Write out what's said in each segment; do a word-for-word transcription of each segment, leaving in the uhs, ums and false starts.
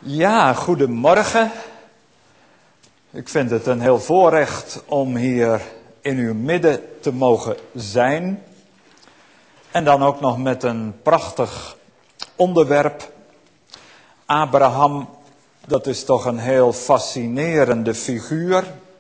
Ja, goedemorgen. Ik vind het een heel voorrecht om hier in uw midden te mogen zijn. En dan ook nog met een prachtig onderwerp. Abraham, dat is toch een heel fascinerende figuur.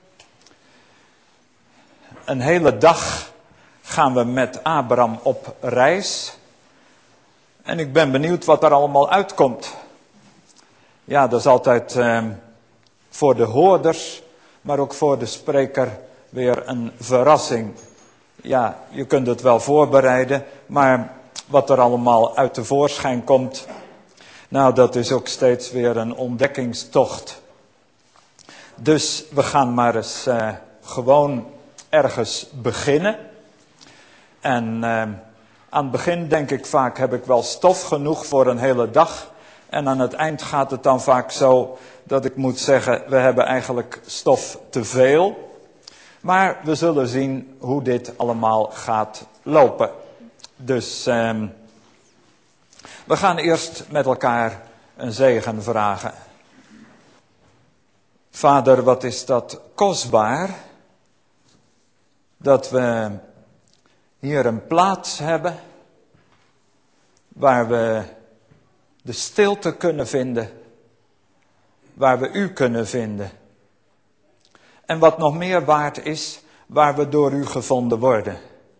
Een hele dag gaan we met Abraham op reis. En ik ben benieuwd wat er allemaal uitkomt. Ja, dat is altijd eh, voor de hoorders, maar ook voor de spreker weer een verrassing. Ja, je kunt het wel voorbereiden, maar wat er allemaal uit de voorschijn komt, nou, dat is ook steeds weer een ontdekkingstocht. Dus we gaan maar eens eh, gewoon ergens beginnen. En eh, aan het begin denk ik vaak, heb ik wel stof genoeg voor een hele dag. En aan het eind gaat het dan vaak zo dat ik moet zeggen, we hebben eigenlijk stof te veel. Maar we zullen zien hoe dit allemaal gaat lopen. Dus eh, we gaan eerst met elkaar een zegen vragen. Vader, wat is dat kostbaar dat we hier een plaats hebben waar we de stilte kunnen vinden, waar we u kunnen vinden. En wat nog meer waard is, waar we door u gevonden worden.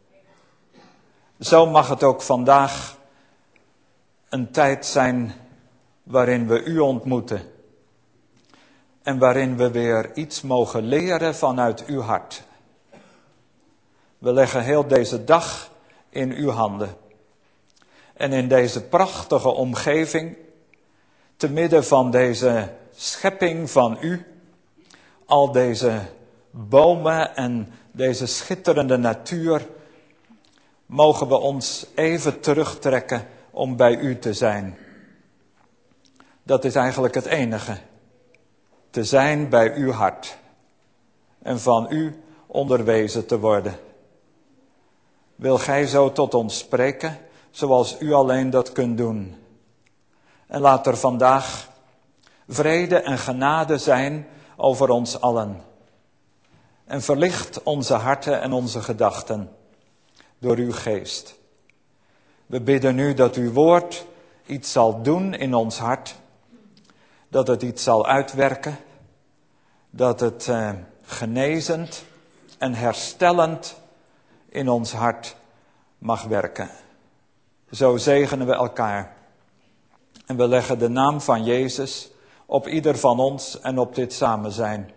Zo mag het ook vandaag een tijd zijn waarin we u ontmoeten. En waarin we weer iets mogen leren vanuit uw hart. We leggen heel deze dag in uw handen. En in deze prachtige omgeving, te midden van deze schepping van u, al deze bomen en deze schitterende natuur, mogen we ons even terugtrekken om bij u te zijn. Dat is eigenlijk het enige. Te zijn bij uw hart. En van u onderwezen te worden. Wil gij zo tot ons spreken, zoals u alleen dat kunt doen. En laat er vandaag vrede en genade zijn over ons allen. En verlicht onze harten en onze gedachten door uw geest. We bidden nu dat uw woord iets zal doen in ons hart. Dat het iets zal uitwerken. Dat het eh, genezend en herstellend in ons hart mag werken. Zo zegenen we elkaar. En we leggen de naam van Jezus op ieder van ons en op dit samen zijn.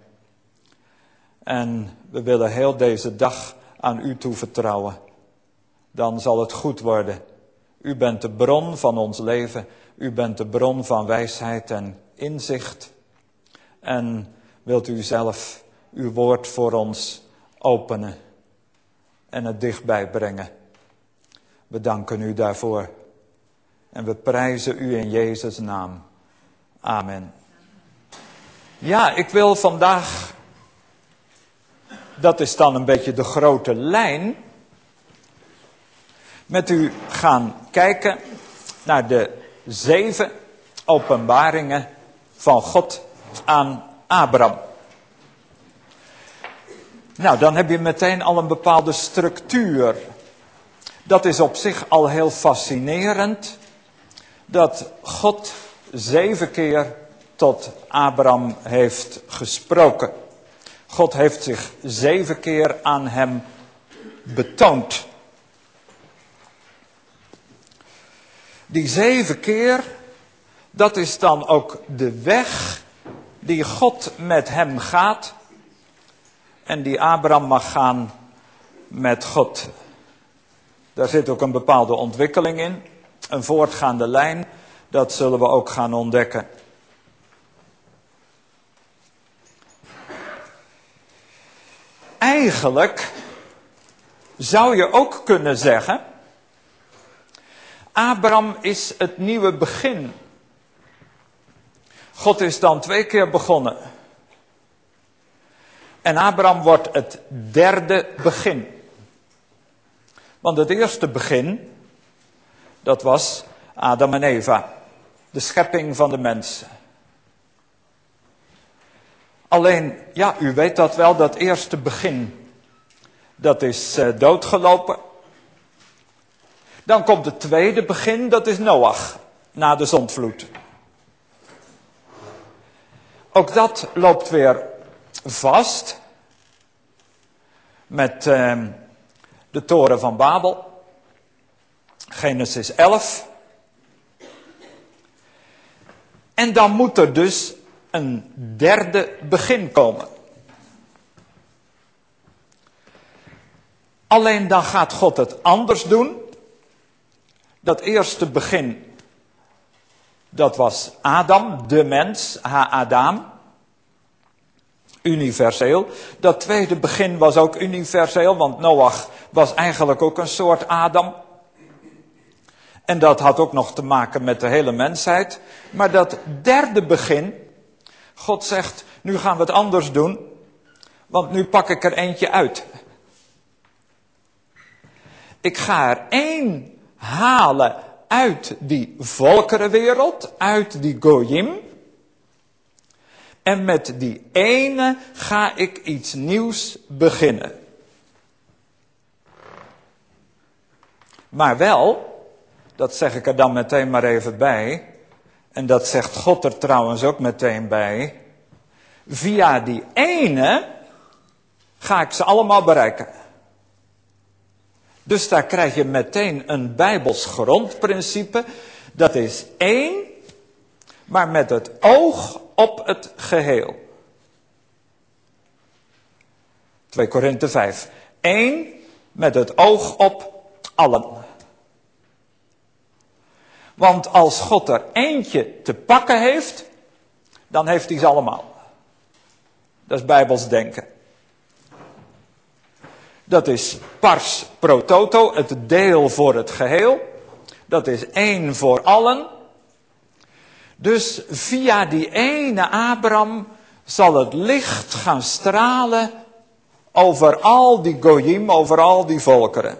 En we willen heel deze dag aan u toevertrouwen. Dan zal het goed worden. U bent de bron van ons leven. U bent de bron van wijsheid en inzicht. En wilt u zelf uw woord voor ons openen en het dichtbij brengen. We danken u daarvoor. En we prijzen u in Jezus' naam. Amen. Ja, ik wil vandaag, dat is dan een beetje de grote lijn, met u gaan kijken naar de zeven openbaringen van God aan Abraham. Nou, dan heb je meteen al een bepaalde structuur. Dat is op zich al heel fascinerend. Dat God zeven keer tot Abraham heeft gesproken. God heeft zich zeven keer aan hem betoond. Die zeven keer, dat is dan ook de weg die God met hem gaat. En die Abraham mag gaan met God. Daar zit ook een bepaalde ontwikkeling in. Een voortgaande lijn. Dat zullen we ook gaan ontdekken. Eigenlijk zou je ook kunnen zeggen, Abraham is het nieuwe begin. God is dan twee keer begonnen. En Abraham wordt het derde begin. Want het eerste begin, dat was Adam en Eva. De schepping van de mensen. Alleen, ja, u weet dat wel, dat eerste begin, dat is uh, doodgelopen. Dan komt het tweede begin, dat is Noach, na de zondvloed. Ook dat loopt weer vast met uh, de toren van Babel. Genesis elf. En dan moet er dus een derde begin komen. Alleen dan gaat God het anders doen. Dat eerste begin, dat was Adam, de mens, ha-Adam. Universeel. Dat tweede begin was ook universeel, want Noach was eigenlijk ook een soort Adam. En dat had ook nog te maken met de hele mensheid. Maar dat derde begin, God zegt, nu gaan we het anders doen, want nu pak ik er eentje uit. Ik ga er één halen uit die volkerenwereld, uit die Goyim. En met die ene ga ik iets nieuws beginnen. Maar wel, dat zeg ik er dan meteen maar even bij, en dat zegt God er trouwens ook meteen bij, via die ene ga ik ze allemaal bereiken. Dus daar krijg je meteen een Bijbels grondprincipe. Dat is één, maar met het oog op het geheel. twee Korinthe vijf. Eén met het oog op allen. Want als God er eentje te pakken heeft, dan heeft hij ze allemaal. Dat is Bijbels denken. Dat is pars pro toto, het deel voor het geheel. Dat is één voor allen. Dus via die ene Abraham zal het licht gaan stralen over al die Goyim, over al die volkeren.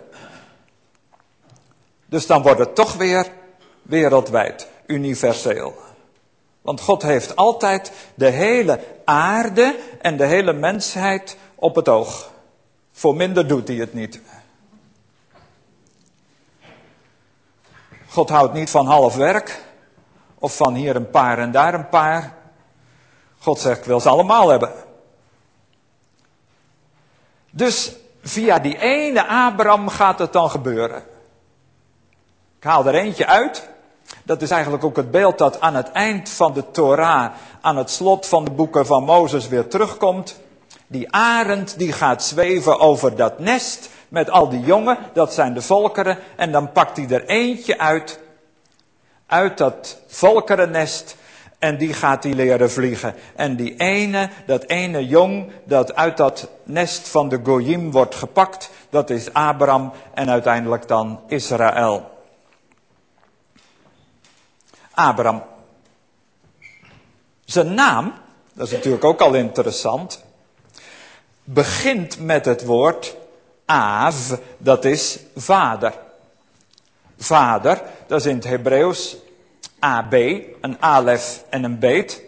Dus dan wordt het toch weer wereldwijd, universeel. Want God heeft altijd de hele aarde en de hele mensheid op het oog. Voor minder doet hij het niet. God houdt niet van half werk. Of van hier een paar en daar een paar. God zegt, ik wil ze allemaal hebben. Dus via die ene Abraham gaat het dan gebeuren. Ik haal er eentje uit. Dat is eigenlijk ook het beeld dat aan het eind van de Torah, aan het slot van de boeken van Mozes weer terugkomt. Die arend die gaat zweven over dat nest met al die jongen, dat zijn de volkeren. En dan pakt hij er eentje uit, uit dat volkerennest. En die gaat hij leren vliegen. En die ene, dat ene jong dat uit dat nest van de Goyim wordt gepakt, dat is Abraham en uiteindelijk dan Israël. Abraham. Zijn naam, dat is natuurlijk ook al interessant, begint met het woord Av, dat is vader. Vader, dat is in het Hebreeuws A B, een alef en een beet.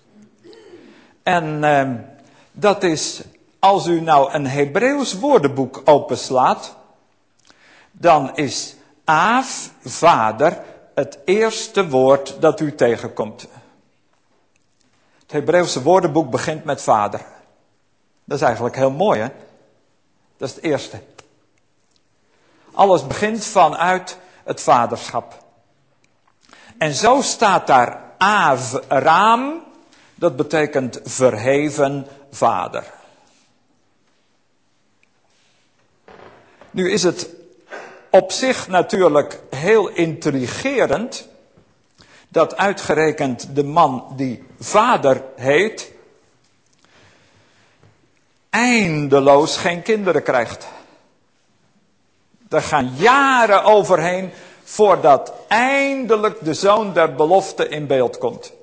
En eh, dat is, als u nou een Hebreeuws woordenboek openslaat, dan is Av, vader, het eerste woord dat u tegenkomt. Het Hebreeuwse woordenboek begint met vader. Dat is eigenlijk heel mooi, hè? Dat is het eerste. Alles begint vanuit het vaderschap. En zo staat daar Avraam, dat betekent verheven vader. Nu is het op zich natuurlijk heel intrigerend dat uitgerekend de man die vader heet, eindeloos geen kinderen krijgt. Er gaan jaren overheen voordat eindelijk de zoon der belofte in beeld komt.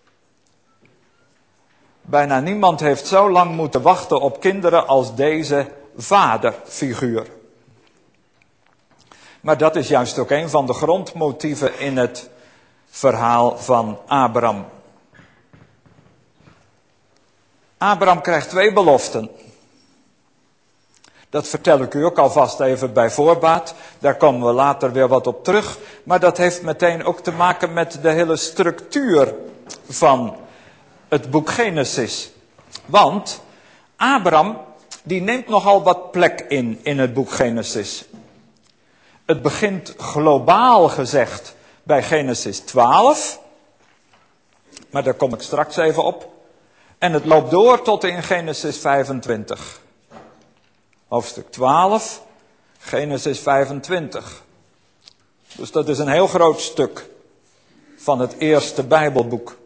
Bijna niemand heeft zo lang moeten wachten op kinderen als deze vaderfiguur. Maar dat is juist ook een van de grondmotieven in het verhaal van Abraham. Abraham krijgt twee beloften. Dat vertel ik u ook alvast even bij voorbaat. Daar komen we later weer wat op terug. Maar dat heeft meteen ook te maken met de hele structuur van het boek Genesis. Want Abraham, die neemt nogal wat plek in, in het boek Genesis. Het begint globaal gezegd bij Genesis twaalf. Maar daar kom ik straks even op. En het loopt door tot in Genesis vijfentwintig. Hoofdstuk twaalf, Genesis vijfentwintig. Dus dat is een heel groot stuk van het eerste Bijbelboek.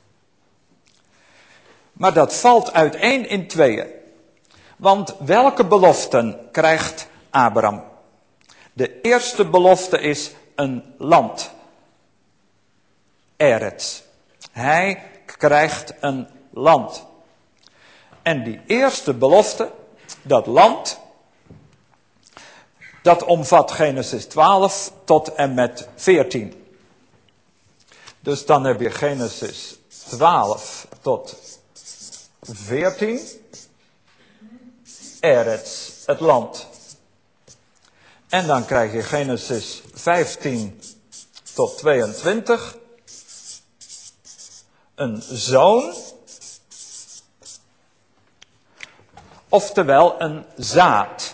Maar dat valt uiteen in tweeën. Want welke beloften krijgt Abraham? De eerste belofte is een land. Eretz. Hij krijgt een land. En die eerste belofte, dat land, dat omvat Genesis twaalf tot en met veertien. Dus dan heb je Genesis twaalf tot veertien. Eretz, het land. En dan krijg je Genesis vijftien tot tweeëntwintig. Een zoon. Oftewel een zaad.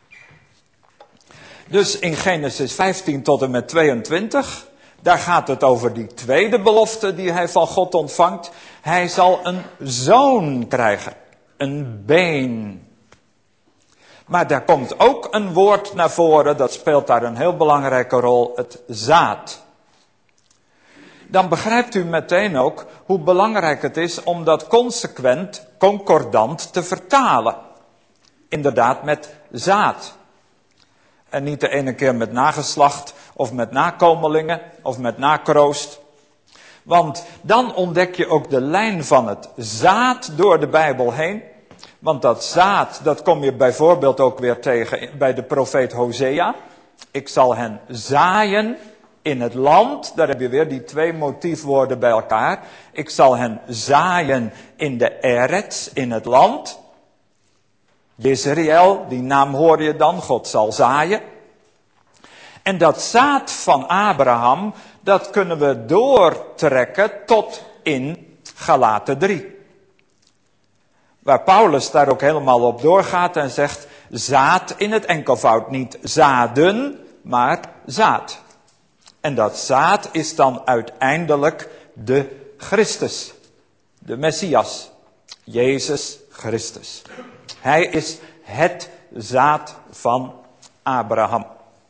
Dus in Genesis vijftien tot en met tweeëntwintig, daar gaat het over die tweede belofte die hij van God ontvangt. Hij zal een zoon krijgen. Een been. Maar daar komt ook een woord naar voren, dat speelt daar een heel belangrijke rol, het zaad. Dan begrijpt u meteen ook hoe belangrijk het is om dat consequent, concordant te vertalen. Inderdaad met zaad. En niet de ene keer met nageslacht of met nakomelingen of met nakroost. Want dan ontdek je ook de lijn van het zaad door de Bijbel heen. Want dat zaad, dat kom je bijvoorbeeld ook weer tegen bij de profeet Hosea. Ik zal hen zaaien in het land. Daar heb je weer die twee motiefwoorden bij elkaar. Ik zal hen zaaien in de Eretz, in het land. Jezreel, die naam hoor je dan, God zal zaaien. En dat zaad van Abraham, dat kunnen we doortrekken tot in Galaten drie. Waar Paulus daar ook helemaal op doorgaat en zegt, zaad in het enkelvoud, niet zaden, maar zaad. En dat zaad is dan uiteindelijk de Christus, de Messias, Jezus Christus. Hij is het zaad van Abraham.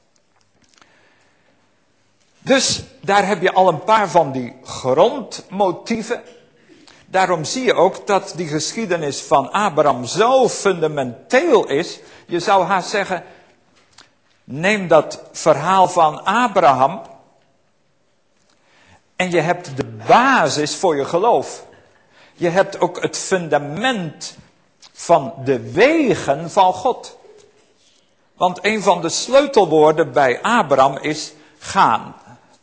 Dus daar heb je al een paar van die grondmotieven. Daarom zie je ook dat die geschiedenis van Abraham zo fundamenteel is. Je zou haast zeggen, neem dat verhaal van Abraham en je hebt de basis voor je geloof. Je hebt ook het fundament van de wegen van God. Want een van de sleutelwoorden bij Abraham is gaan.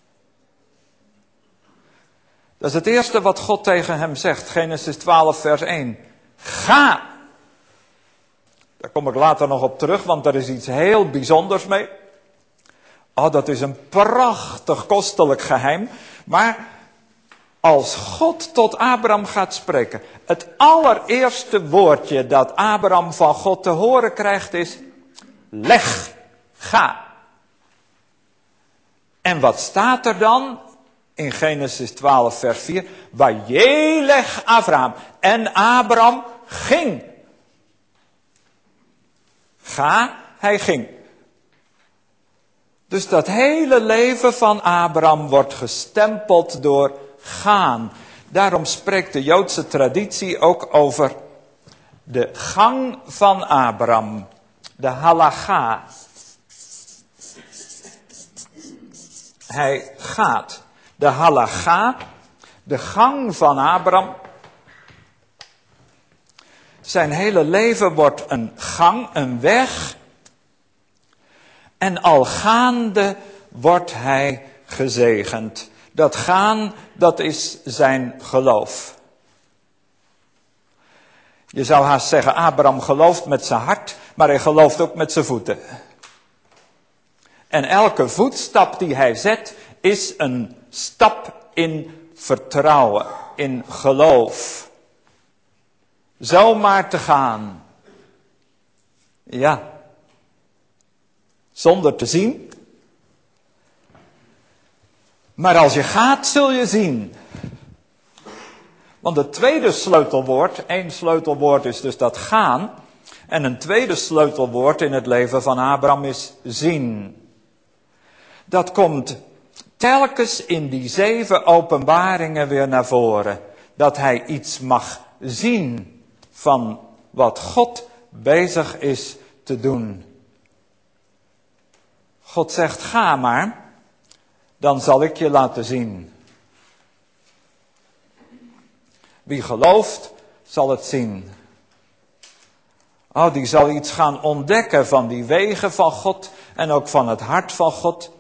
Dat is het eerste wat God tegen hem zegt. Genesis twaalf vers één. Ga. Daar kom ik later nog op terug, want er is iets heel bijzonders mee. Oh, dat is een prachtig kostelijk geheim. Maar als God tot Abraham gaat spreken, het allereerste woordje dat Abraham van God te horen krijgt is, leg, ga. En wat staat er dan? In Genesis twaalf vers vier. Wajelech Abraham. En Abraham ging. Ga, hij ging. Dus dat hele leven van Abraham wordt gestempeld door gaan. Daarom spreekt de Joodse traditie ook over de gang van Abraham. De halacha. Hij gaat. De halacha, de gang van Abraham. Zijn hele leven wordt een gang, een weg. En al gaande wordt hij gezegend. Dat gaan, dat is zijn geloof. Je zou haast zeggen, Abraham gelooft met zijn hart, maar hij gelooft ook met zijn voeten. En elke voetstap die hij zet, is een stap in vertrouwen, in geloof. Zomaar te gaan. Ja. Zonder te zien. Maar als je gaat, zul je zien. Want het tweede sleutelwoord, één sleutelwoord is dus dat gaan. En een tweede sleutelwoord in het leven van Abraham is zien. Dat komt telkens in die zeven openbaringen weer naar voren. Dat hij iets mag zien van wat God bezig is te doen. God zegt, ga maar, dan zal ik je laten zien. Wie gelooft, zal het zien. Oh, die zal iets gaan ontdekken van die wegen van God en ook van het hart van God.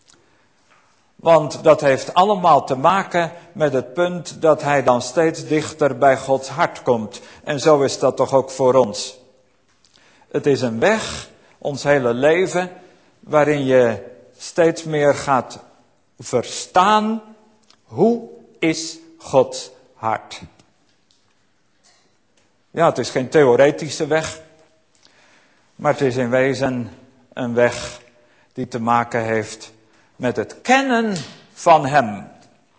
Want dat heeft allemaal te maken met het punt dat hij dan steeds dichter bij Gods hart komt. En zo is dat toch ook voor ons. Het is een weg, ons hele leven, waarin je steeds meer gaat verstaan hoe is Gods hart. Ja, het is geen theoretische weg, maar het is in wezen een weg die te maken heeft met het kennen van Hem.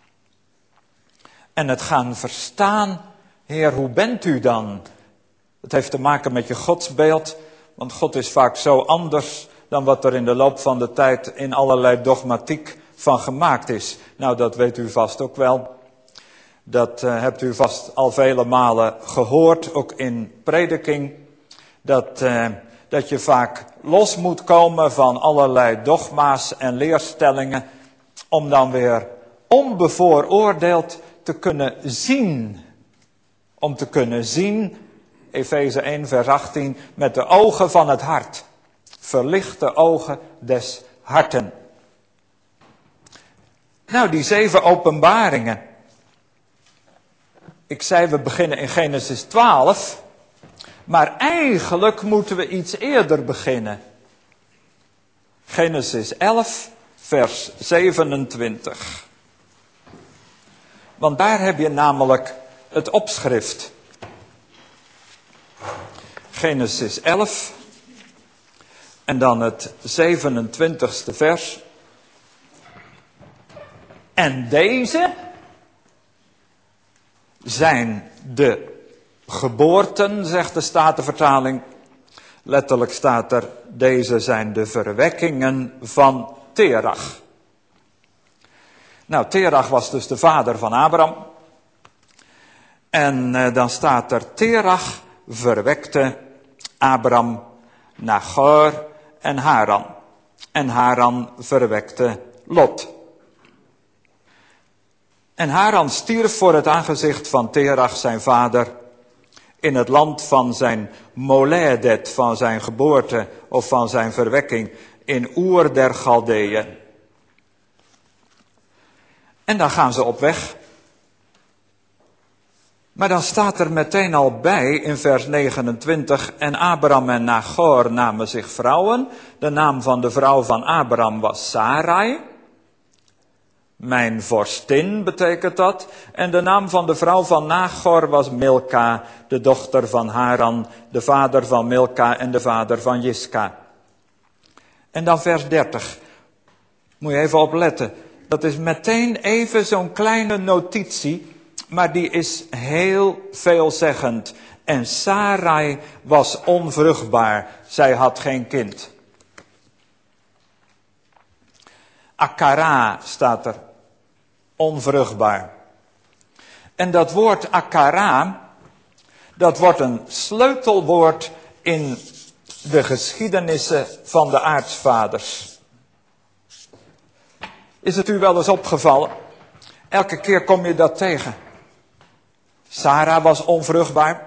En het gaan verstaan, Heer, hoe bent u dan? Het heeft te maken met je godsbeeld, want God is vaak zo anders dan wat er in de loop van de tijd in allerlei dogmatiek van gemaakt is. Nou, dat weet u vast ook wel. Dat uh, hebt u vast al vele malen gehoord, ook in prediking. Dat, uh, dat je vaak los moet komen van allerlei dogma's en leerstellingen. Om dan weer onbevooroordeeld te kunnen zien. Om te kunnen zien, Efeze één vers achttien, met de ogen van het hart. Verlichte ogen des harten. Nou, die zeven openbaringen. Ik zei, we beginnen in Genesis twaalf. Maar eigenlijk moeten we iets eerder beginnen. Genesis elf, vers zevenentwintig. Want daar heb je namelijk het opschrift. Genesis elf. En dan het zevenentwintigste vers. En deze zijn de geboorten, zegt de Statenvertaling. Letterlijk staat er, deze zijn de verwekkingen van Terach. Nou, Terach was dus de vader van Abraham. En uh, dan staat er, Terach verwekte Abraham, Nachor en Haran. En Haran verwekte Lot. En Haran stierf voor het aangezicht van Terach, zijn vader, in het land van zijn Moledet, van zijn geboorte of van zijn verwekking, in Oer der Galdeeën. En dan gaan ze op weg. Maar dan staat er meteen al bij in vers negenentwintig, en Abraham en Nachor namen zich vrouwen. De naam van de vrouw van Abraham was Sarai. Mijn vorstin betekent dat. En de naam van de vrouw van Nachor was Milka, de dochter van Haran, de vader van Milka en de vader van Jiska. En dan vers dertig. Moet je even opletten. Dat is meteen even zo'n kleine notitie, maar die is heel veelzeggend. En Sarai was onvruchtbaar. Zij had geen kind. Akara staat er. Onvruchtbaar. En dat woord akara, dat wordt een sleutelwoord in de geschiedenissen van de aartsvaders. Is het u wel eens opgevallen? Elke keer kom je dat tegen. Sarah was onvruchtbaar.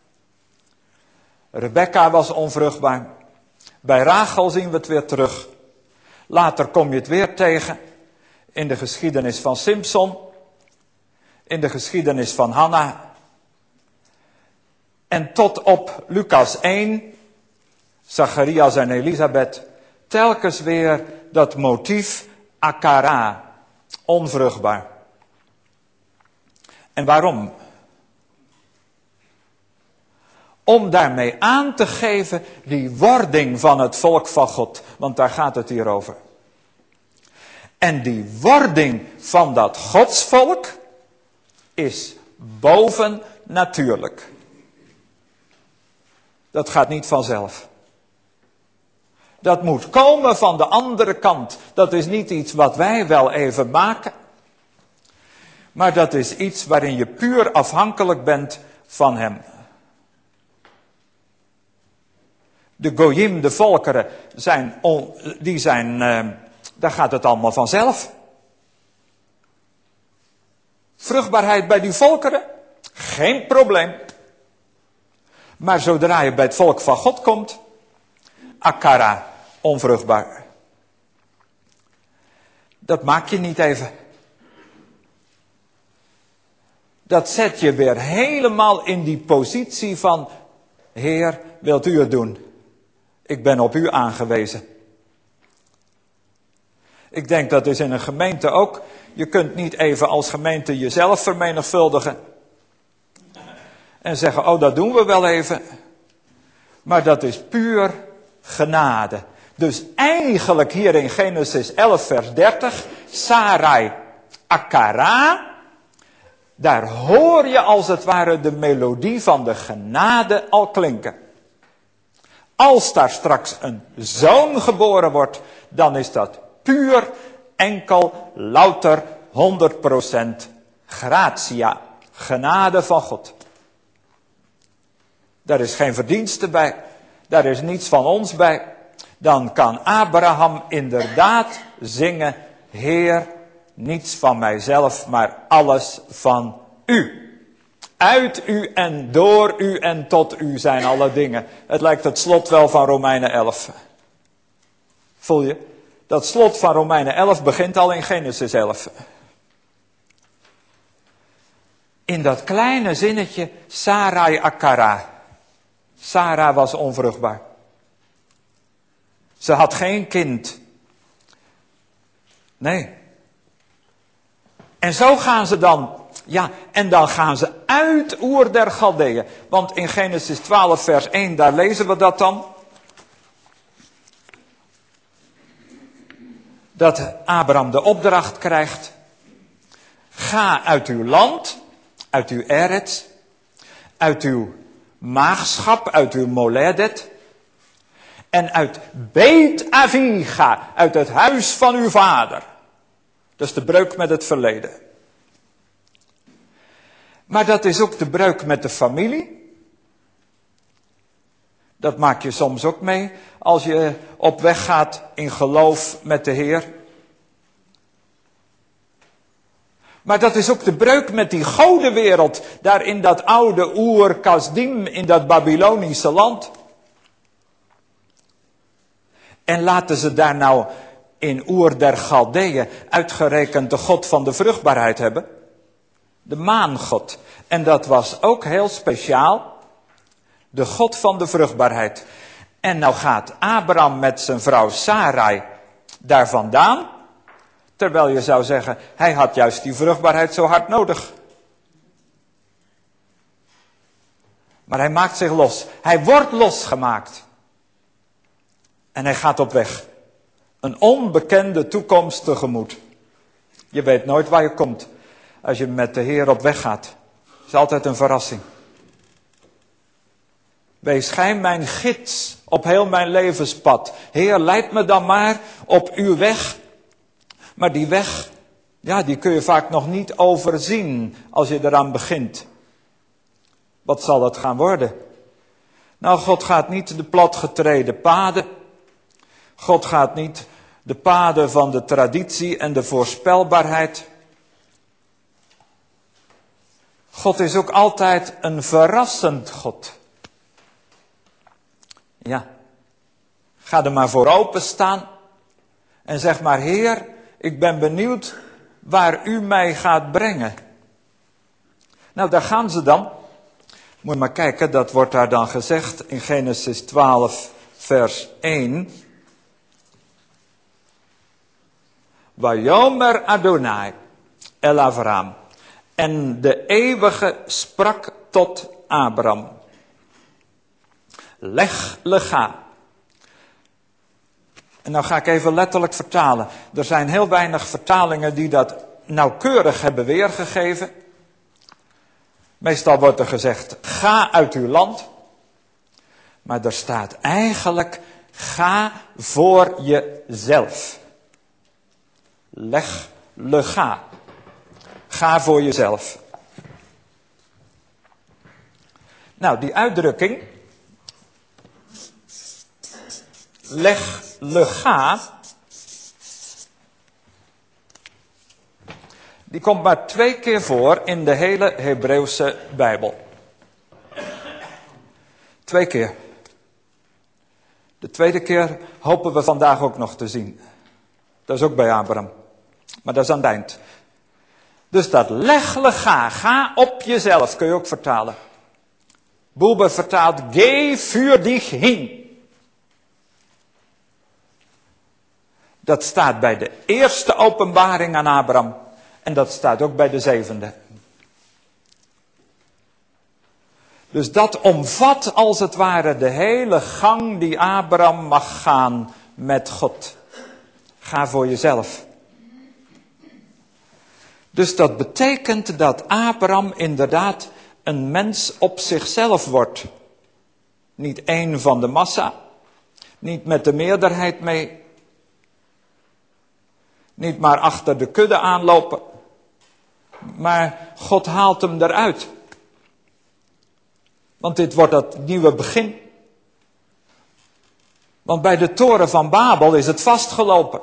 Rebecca was onvruchtbaar. Bij Rachel zien we het weer terug. Later kom je het weer tegen. In de geschiedenis van Simson. In de geschiedenis van Hanna. En tot op Lucas één, Zacharias en Elisabeth, telkens weer dat motief akara, onvruchtbaar. En waarom? Om daarmee aan te geven die wording van het volk van God. Want daar gaat het hier over. En die wording van dat godsvolk is bovennatuurlijk. Dat gaat niet vanzelf. Dat moet komen van de andere kant. Dat is niet iets wat wij wel even maken. Maar dat is iets waarin je puur afhankelijk bent van hem. De goyim, de volkeren, zijn on, die zijn, uh, daar gaat het allemaal vanzelf. Vruchtbaarheid bij die volkeren, geen probleem. Maar zodra je bij het volk van God komt, akara, onvruchtbaar. Dat maak je niet even. Dat zet je weer helemaal in die positie van, Heer, wilt u het doen? Ik ben op u aangewezen. Ik denk dat is in een gemeente ook. Je kunt niet even als gemeente jezelf vermenigvuldigen. En zeggen, oh dat doen we wel even. Maar dat is puur genade. Dus eigenlijk hier in Genesis elf vers dertig. Sarai akara. Daar hoor je als het ware de melodie van de genade al klinken. Als daar straks een zoon geboren wordt, dan is dat puur, enkel, louter, honderd procent gratia, genade van God. Daar is geen verdienste bij, daar is niets van ons bij. Dan kan Abraham inderdaad zingen, Heer, niets van mijzelf, maar alles van u. Uit u en door u en tot u zijn alle dingen. Het lijkt het slot wel van Romeinen elf. Voel je? Dat slot van Romeinen elf begint al in Genesis elf. In dat kleine zinnetje, Sarai akara. Sarah was onvruchtbaar. Ze had geen kind. Nee. En zo gaan ze dan, ja, en dan gaan ze uit Oer der Galdeeën. Want in Genesis twaalf vers één, daar lezen we dat dan. Dat Abraham de opdracht krijgt. Ga uit uw land, uit uw Eretz, uit uw maagschap, uit uw moledet. En uit Beit Aviga, uit het huis van uw vader. Dat is de breuk met het verleden. Maar dat is ook de breuk met de familie. Dat maak je soms ook mee als je op weg gaat in geloof met de Heer. Maar dat is ook de breuk met die godenwereld, daar in dat oude Oer Kasdim, in dat Babylonische land. En laten ze daar nou in Oer der Galdeeën uitgerekend de God van de vruchtbaarheid hebben. De maangod. En dat was ook heel speciaal. De God van de vruchtbaarheid. En nou gaat Abraham met zijn vrouw Sarai daar vandaan. Terwijl je zou zeggen, hij had juist die vruchtbaarheid zo hard nodig. Maar hij maakt zich los. Hij wordt losgemaakt. En hij gaat op weg. Een onbekende toekomst tegemoet. Je weet nooit waar je komt als je met de Heer op weg gaat. Het is altijd een verrassing. Wees gij mijn gids op heel mijn levenspad. Heer, leid me dan maar op uw weg. Maar die weg, ja, die kun je vaak nog niet overzien als je eraan begint. Wat zal het gaan worden? Nou, God gaat niet de platgetreden paden. God gaat niet de paden van de traditie en de voorspelbaarheid. God is ook altijd een verrassend God. Ja, ga er maar voor open staan en zeg maar, Heer, ik ben benieuwd waar u mij gaat brengen. Nou, daar gaan ze dan. Moet je maar kijken, dat wordt daar dan gezegd in Genesis twaalf, vers één. Vayomer Adonai el Avram. En de eeuwige sprak tot Abram. Leg lega. En nou ga ik even letterlijk vertalen. Er zijn heel weinig vertalingen die dat nauwkeurig hebben weergegeven. Meestal wordt er gezegd, ga uit uw land. Maar er staat eigenlijk, ga voor jezelf. Leg lega. Ga voor jezelf. Nou, die uitdrukking, leg lega, die komt maar twee keer voor in de hele Hebreeuwse Bijbel. Twee keer. De tweede keer hopen we vandaag ook nog te zien. Dat is ook bij Abraham. Maar dat is aan het eind. Dus dat leg lega, ga op jezelf, kun je ook vertalen. Boeber vertaalt, geh für dich hin. Dat staat bij de eerste openbaring aan Abraham. En dat staat ook bij de zevende. Dus dat omvat als het ware de hele gang die Abraham mag gaan met God. Ga voor jezelf. Dus dat betekent dat Abraham inderdaad een mens op zichzelf wordt. Niet één van de massa. Niet met de meerderheid mee. Niet maar achter de kudde aanlopen. Maar God haalt hem eruit. Want dit wordt dat nieuwe begin. Want bij de toren van Babel is het vastgelopen.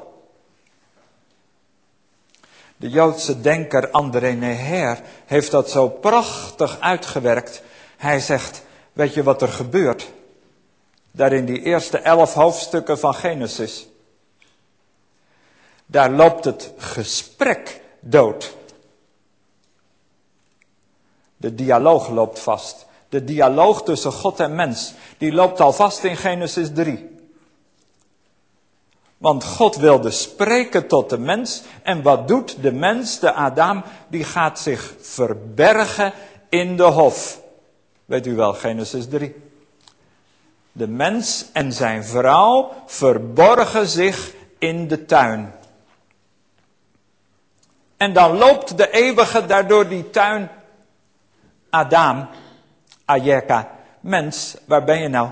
De Joodse denker André Neher heeft dat zo prachtig uitgewerkt. Hij zegt, weet je wat er gebeurt? Daar in die eerste elf hoofdstukken van Genesis. Daar loopt het gesprek dood. De dialoog loopt vast. De dialoog tussen God en mens, die loopt al vast in Genesis drie. Want God wilde spreken tot de mens. En wat doet de mens, de Adam? Die gaat zich verbergen in de hof. Weet u wel, Genesis drie. De mens en zijn vrouw verborgen zich in de tuin. En dan loopt de eeuwige daardoor die tuin. Adam, Ayeka, mens, waar ben je nou?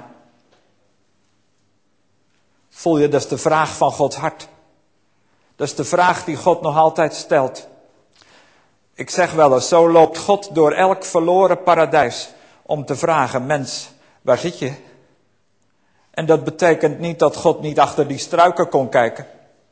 Voel je, dat is de vraag van Gods hart. Dat is de vraag die God nog altijd stelt. Ik zeg wel eens, zo loopt God door elk verloren paradijs om te vragen, mens, waar zit je? En dat betekent niet dat God niet achter die struiken kon kijken.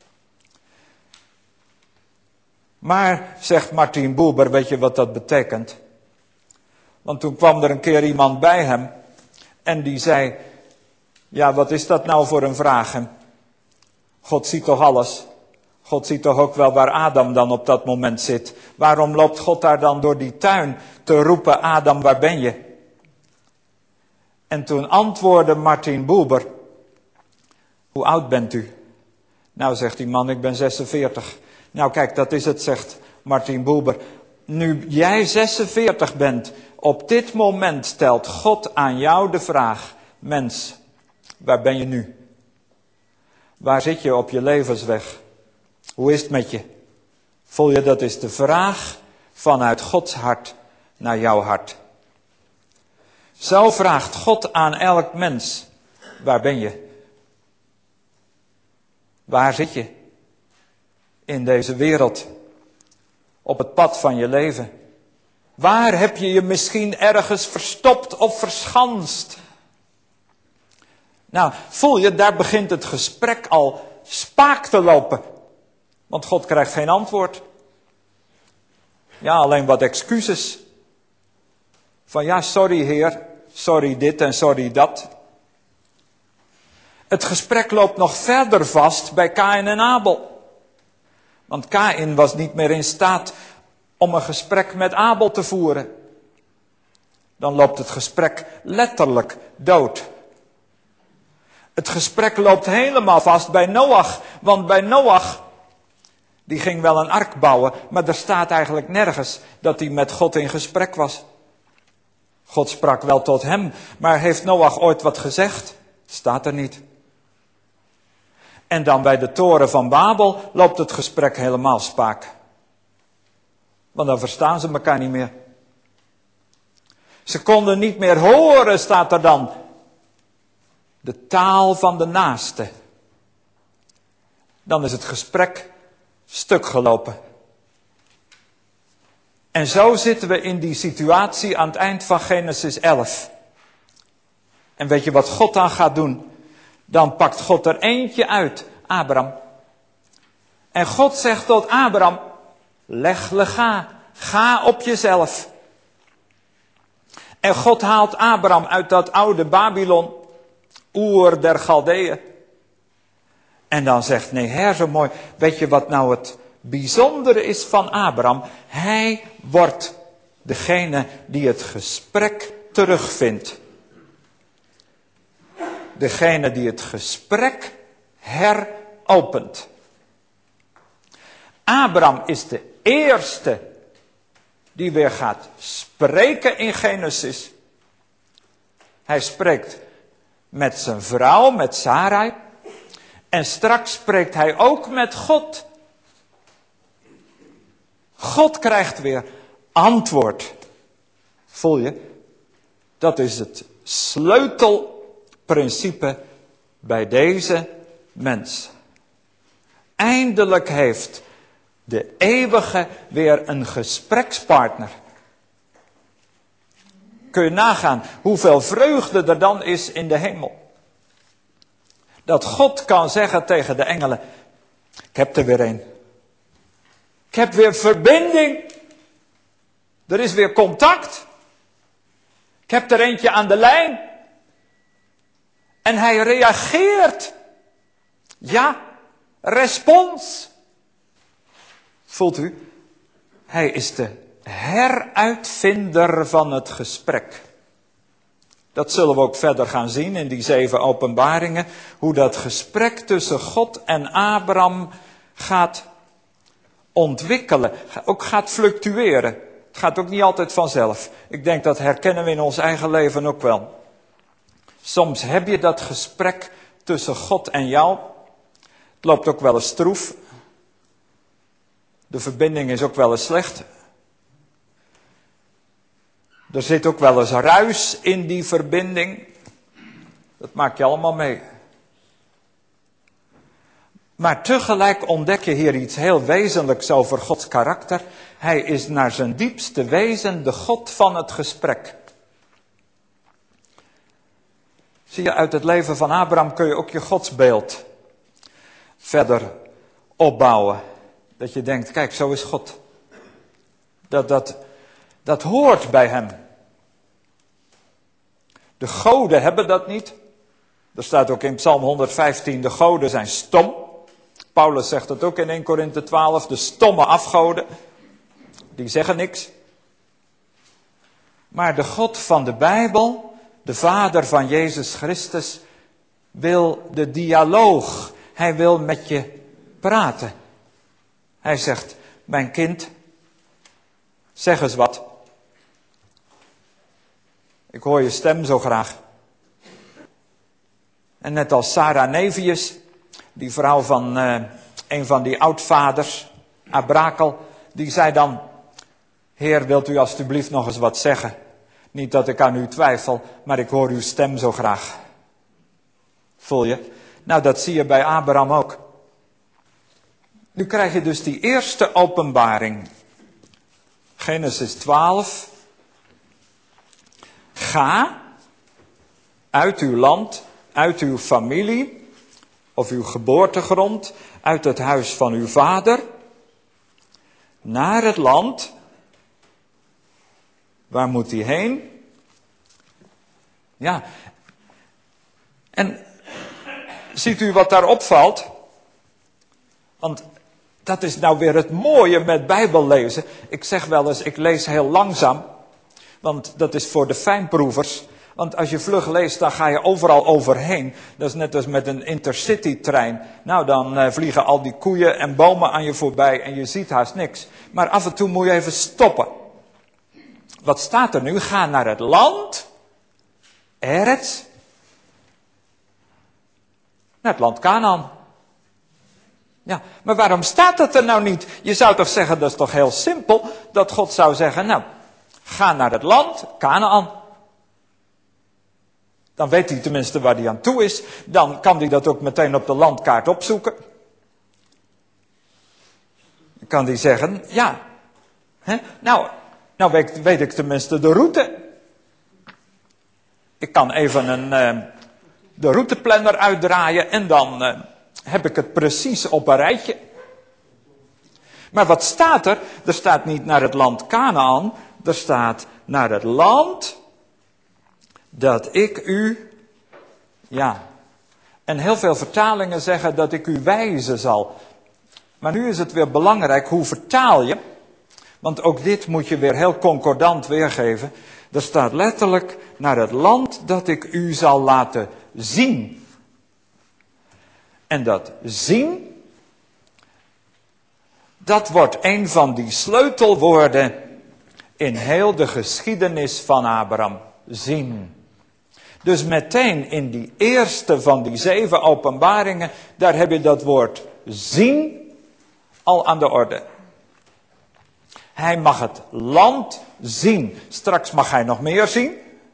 Maar, zegt Martin Buber, weet je wat dat betekent? Want toen kwam er een keer iemand bij hem en die zei, ja, wat is dat nou voor een vraag? En God ziet toch alles? God ziet toch ook wel waar Adam dan op dat moment zit? Waarom loopt God daar dan door die tuin te roepen, Adam, waar ben je? En toen antwoordde Martin Buber, hoe oud bent u? Nou, zegt die man, ik ben zesenveertig. Nou kijk, dat is het, zegt Martin Buber. Nu jij zesenveertig bent, op dit moment stelt God aan jou de vraag, mens, waar ben je nu? Waar zit je op je levensweg? Hoe is het met je? Voel je, dat is de vraag vanuit Gods hart naar jouw hart. Zo vraagt God aan elk mens, waar ben je? Waar zit je? In deze wereld. Op het pad van je leven. Waar heb je je misschien ergens verstopt of verschanst? Nou, voel je, daar begint het gesprek al spaak te lopen. Want God krijgt geen antwoord. Ja, alleen wat excuses. Van ja, sorry Heer, sorry dit en sorry dat. Het gesprek loopt nog verder vast bij Kaïn en Abel. Want Kaïn was niet meer in staat om een gesprek met Abel te voeren. dan loopt het gesprek letterlijk dood. Het gesprek loopt helemaal vast bij Noach, want bij Noach, die ging wel een ark bouwen, maar er staat eigenlijk nergens dat hij met God in gesprek was. God sprak wel tot hem, maar heeft Noach ooit wat gezegd? Staat er niet. En dan bij de toren van Babel loopt het gesprek helemaal spaak. Want dan verstaan ze elkaar niet meer. Ze konden niet meer horen, staat er dan. De taal van de naaste. Dan is het gesprek stuk gelopen. En zo zitten we in die situatie aan het eind van Genesis elf. En weet je wat God dan gaat doen? Dan pakt God er eentje uit, Abraham. En God zegt tot Abraham, leg lega, ga op jezelf. En God haalt Abraham uit dat oude Babylon, Oer der Galdeeën. En dan zegt Neher zo mooi, weet je wat nou het bijzondere is van Abraham? Hij wordt degene die het gesprek terugvindt. Degene die het gesprek heropent. Abraham is de eerste die weer gaat spreken in Genesis. Hij spreekt met zijn vrouw, met Sarai. En straks spreekt hij ook met God. God krijgt weer antwoord. Voel je? Dat is het sleutelprincipe bij deze mens. Eindelijk heeft de eeuwige weer een gesprekspartner. Kun je nagaan hoeveel vreugde er dan is in de hemel. Dat God kan zeggen tegen de engelen, ik heb er weer een. Ik heb weer verbinding. Er is weer contact. Ik heb er eentje aan de lijn. En hij reageert. Ja, respons. Voelt u? Hij is de heruitvinder van het gesprek. Dat zullen we ook verder gaan zien in die zeven openbaringen. Hoe dat gesprek tussen God en Abraham gaat ontwikkelen. Ook gaat fluctueren. Het gaat ook niet altijd vanzelf. Ik denk dat herkennen we in ons eigen leven ook wel. Soms heb je dat gesprek tussen God en jou. Het loopt ook wel eens stroef. De verbinding is ook wel eens slecht. Er zit ook wel eens ruis in die verbinding. Dat maak je allemaal mee. Maar tegelijk ontdek je hier iets heel wezenlijks over Gods karakter. Hij is naar zijn diepste wezen de God van het gesprek. Zie je, uit het leven van Abraham kun je ook je godsbeeld verder opbouwen. Dat je denkt, kijk, zo is God. Dat, dat, dat hoort bij hem. De goden hebben dat niet. Er staat ook in Psalm honderdvijftien, de goden zijn stom. Paulus zegt het ook in eerste Korinthe twaalf, de stomme afgoden. Die zeggen niks. Maar de God van de Bijbel, de Vader van Jezus Christus, wil de dialoog. Hij wil met je praten. Hij zegt, mijn kind, zeg eens wat. Ik hoor je stem zo graag. En net als Sarah Nevius, die vrouw van uh, een van die oudvaders, Abrakel, die zei dan, Heer, wilt u alstublieft nog eens wat zeggen? Niet dat ik aan u twijfel, maar ik hoor uw stem zo graag. Voel je? Nou, dat zie je bij Abraham ook. Nu krijg je dus die eerste openbaring. Genesis twaalf. Ga uit uw land, uit uw familie, of uw geboortegrond, uit het huis van uw vader, naar het land. Waar moet hij heen? Ja. En ziet u wat daar opvalt? Want dat is nou weer het mooie met Bijbellezen. Ik zeg wel eens, ik lees heel langzaam. Want dat is voor de fijnproevers. Want als je vlug leest, dan ga je overal overheen. Dat is net als met een intercity-trein. Nou, dan uh, vliegen al die koeien en bomen aan je voorbij en je ziet haast niks. Maar af en toe moet je even stoppen. Wat staat er nu? Ga naar het land, Eretz, naar het land Kanaan. Ja, maar waarom staat dat er nou niet? Je zou toch zeggen, dat is toch heel simpel, dat God zou zeggen, nou, ga naar het land, Kanaan. Dan weet hij tenminste waar hij aan toe is. Dan kan hij dat ook meteen op de landkaart opzoeken. Dan kan hij zeggen, ja, hè, nou, nou weet, weet ik tenminste de route. Ik kan even een, uh, de routeplanner uitdraaien en dan uh, heb ik het precies op een rijtje. Maar wat staat er? Er staat niet naar het land Kanaan, er staat naar het land dat ik u, ja, en heel veel vertalingen zeggen dat ik u wijzen zal. Maar nu is het weer belangrijk, hoe vertaal je? Want ook dit moet je weer heel concordant weergeven. Er staat letterlijk naar het land dat ik u zal laten zien. En dat zien, dat wordt een van die sleutelwoorden in heel de geschiedenis van Abraham. Zien. Dus meteen in die eerste van die zeven openbaringen, daar heb je dat woord zien al aan de orde. Hij mag het land zien. Straks mag hij nog meer zien.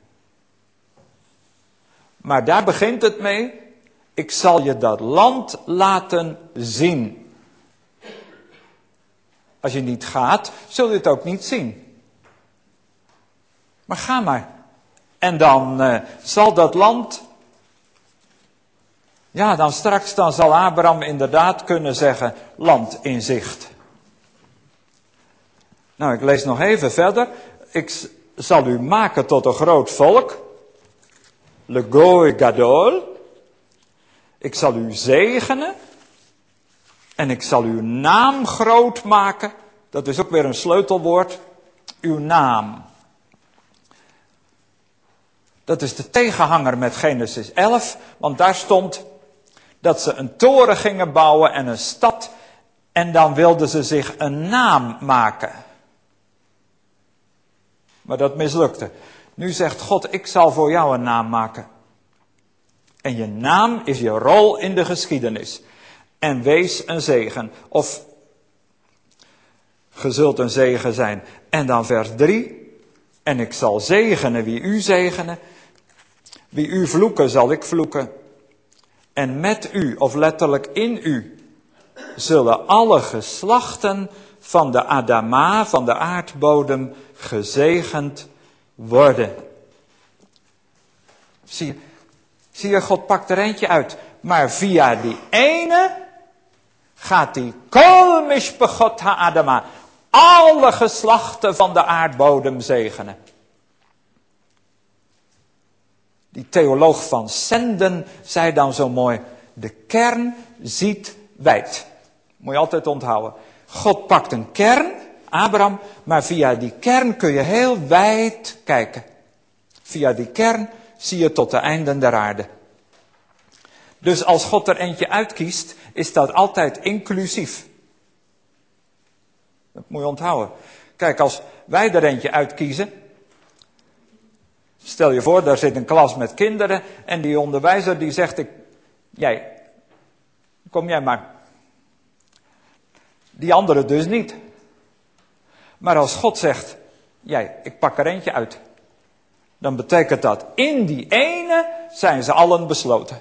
Maar daar begint het mee. Ik zal je dat land laten zien. Als je niet gaat, zul je het ook niet zien. Maar ga maar. En dan uh, zal dat land, ja, dan straks dan zal Abraham inderdaad kunnen zeggen, land in zicht. Nou, ik lees nog even verder. Ik zal u maken tot een groot volk. Le goy gadol. Ik zal u zegenen. En ik zal uw naam groot maken. Dat is ook weer een sleutelwoord. Uw naam. Dat is de tegenhanger met Genesis elf. Want daar stond dat ze een toren gingen bouwen en een stad. En dan wilden ze zich een naam maken. Maar dat mislukte. Nu zegt God, ik zal voor jou een naam maken. En je naam is je rol in de geschiedenis. En wees een zegen. Of, ge zult een zegen zijn. En dan vers drie. En ik zal zegenen wie u zegenen. Wie u vloeken zal ik vloeken. En met u, of letterlijk in u, zullen alle geslachten van de Adama, van de aardbodem, gezegend worden. Zie je, zie je, God pakt er eentje uit. Maar via die ene gaat die kol mishpachot ha'adama, alle geslachten van de aardbodem zegenen. Die theoloog van Senden zei dan zo mooi, de kern ziet wijd. Moet je altijd onthouden. God pakt een kern, Abraham, maar via die kern kun je heel wijd kijken. Via die kern zie je tot de einden der aarde. Dus als God er eentje uitkiest, is dat altijd inclusief. Dat moet je onthouden. Kijk, als wij er eentje uitkiezen. Stel je voor, daar zit een klas met kinderen en die onderwijzer die zegt, ik, jij, kom jij maar. Die andere dus niet. Maar als God zegt, jij, ik pak er eentje uit. Dan betekent dat, in die ene zijn ze allen besloten.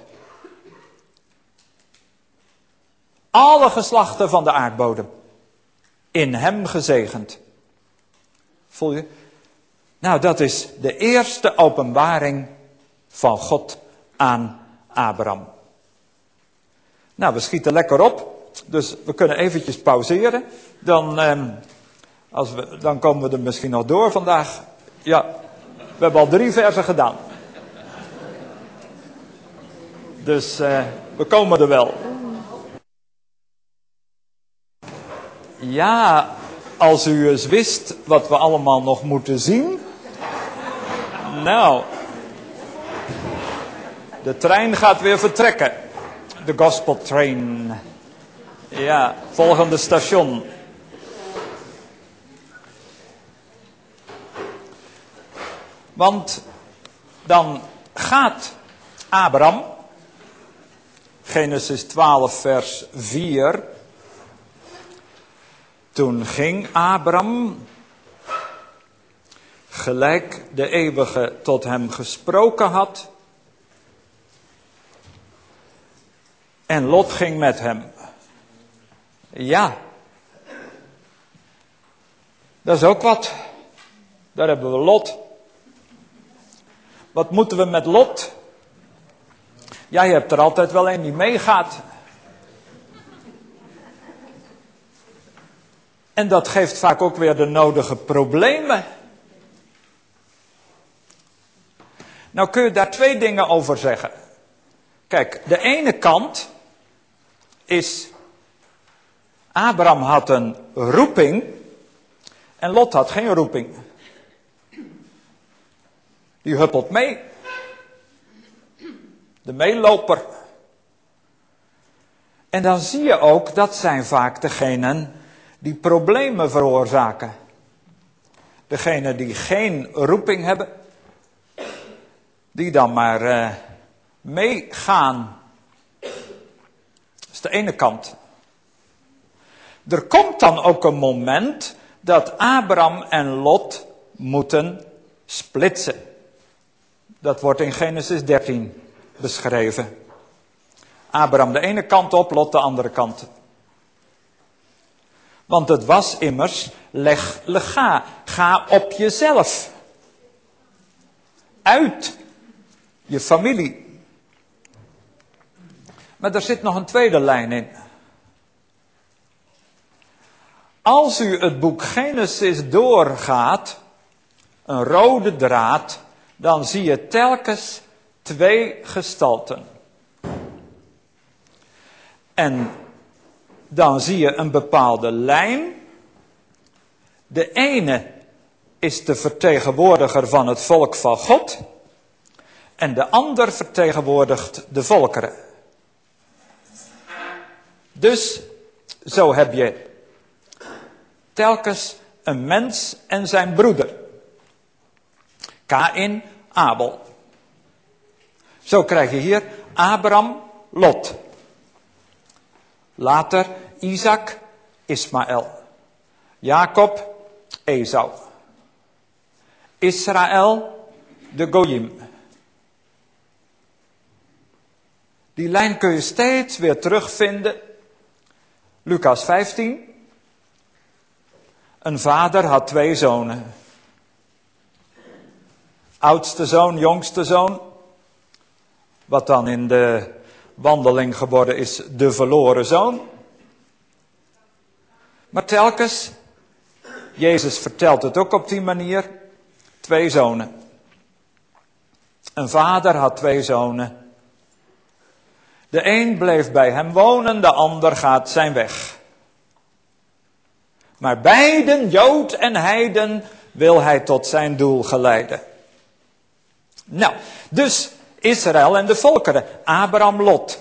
Alle geslachten van de aardbodem. In hem gezegend. Voel je? Nou, dat is de eerste openbaring van God aan Abraham. Nou, we schieten lekker op. Dus we kunnen eventjes pauzeren. Dan, eh, als we, dan komen we er misschien nog door vandaag. Ja, we hebben al drie versen gedaan. Dus eh, we komen er wel. Ja, als u eens wist wat we allemaal nog moeten zien. Nou, de trein gaat weer vertrekken. De gospel train. Ja, volgende station. Want dan gaat Abraham, Genesis twaalf vers vier. Toen ging Abraham, gelijk de eeuwige tot hem gesproken had. En Lot ging met hem. Ja, dat is ook wat. Daar hebben we Lot. Wat moeten we met Lot? Ja, je hebt er altijd wel een die meegaat. En dat geeft vaak ook weer de nodige problemen. Nou kun je daar twee dingen over zeggen. Kijk, de ene kant is, Abraham had een roeping en Lot had geen roeping. Die huppelt mee. De meeloper. En dan zie je ook, dat zijn vaak degenen die problemen veroorzaken. Degenen die geen roeping hebben, die dan maar uh, meegaan. Dat is de ene kant. Er komt dan ook een moment dat Abraham en Lot moeten splitsen. Dat wordt in Genesis dertien beschreven. Abraham de ene kant op, Lot de andere kant. Want het was immers, leg lega, ga op jezelf. Uit je familie. Maar er zit nog een tweede lijn in. Als u het boek Genesis doorgaat, een rode draad, dan zie je telkens twee gestalten. En dan zie je een bepaalde lijn. De ene is de vertegenwoordiger van het volk van God. En de ander vertegenwoordigt de volkeren. Dus zo heb je telkens een mens en zijn broeder. Kaïn, Abel. Zo krijg je hier Abraham, Lot. Later Isaac, Ismaël. Jacob, Esau. Israël, de Goyim. Die lijn kun je steeds weer terugvinden. Lucas vijftien. Een vader had twee zonen. Oudste zoon, jongste zoon. Wat dan in de wandeling geworden is de verloren zoon. Maar telkens, Jezus vertelt het ook op die manier, twee zonen. Een vader had twee zonen. De een bleef bij hem wonen, de ander gaat zijn weg. Maar beiden, Jood en heiden, wil hij tot zijn doel geleiden. Nou, dus Israël en de volkeren, Abraham, Lot.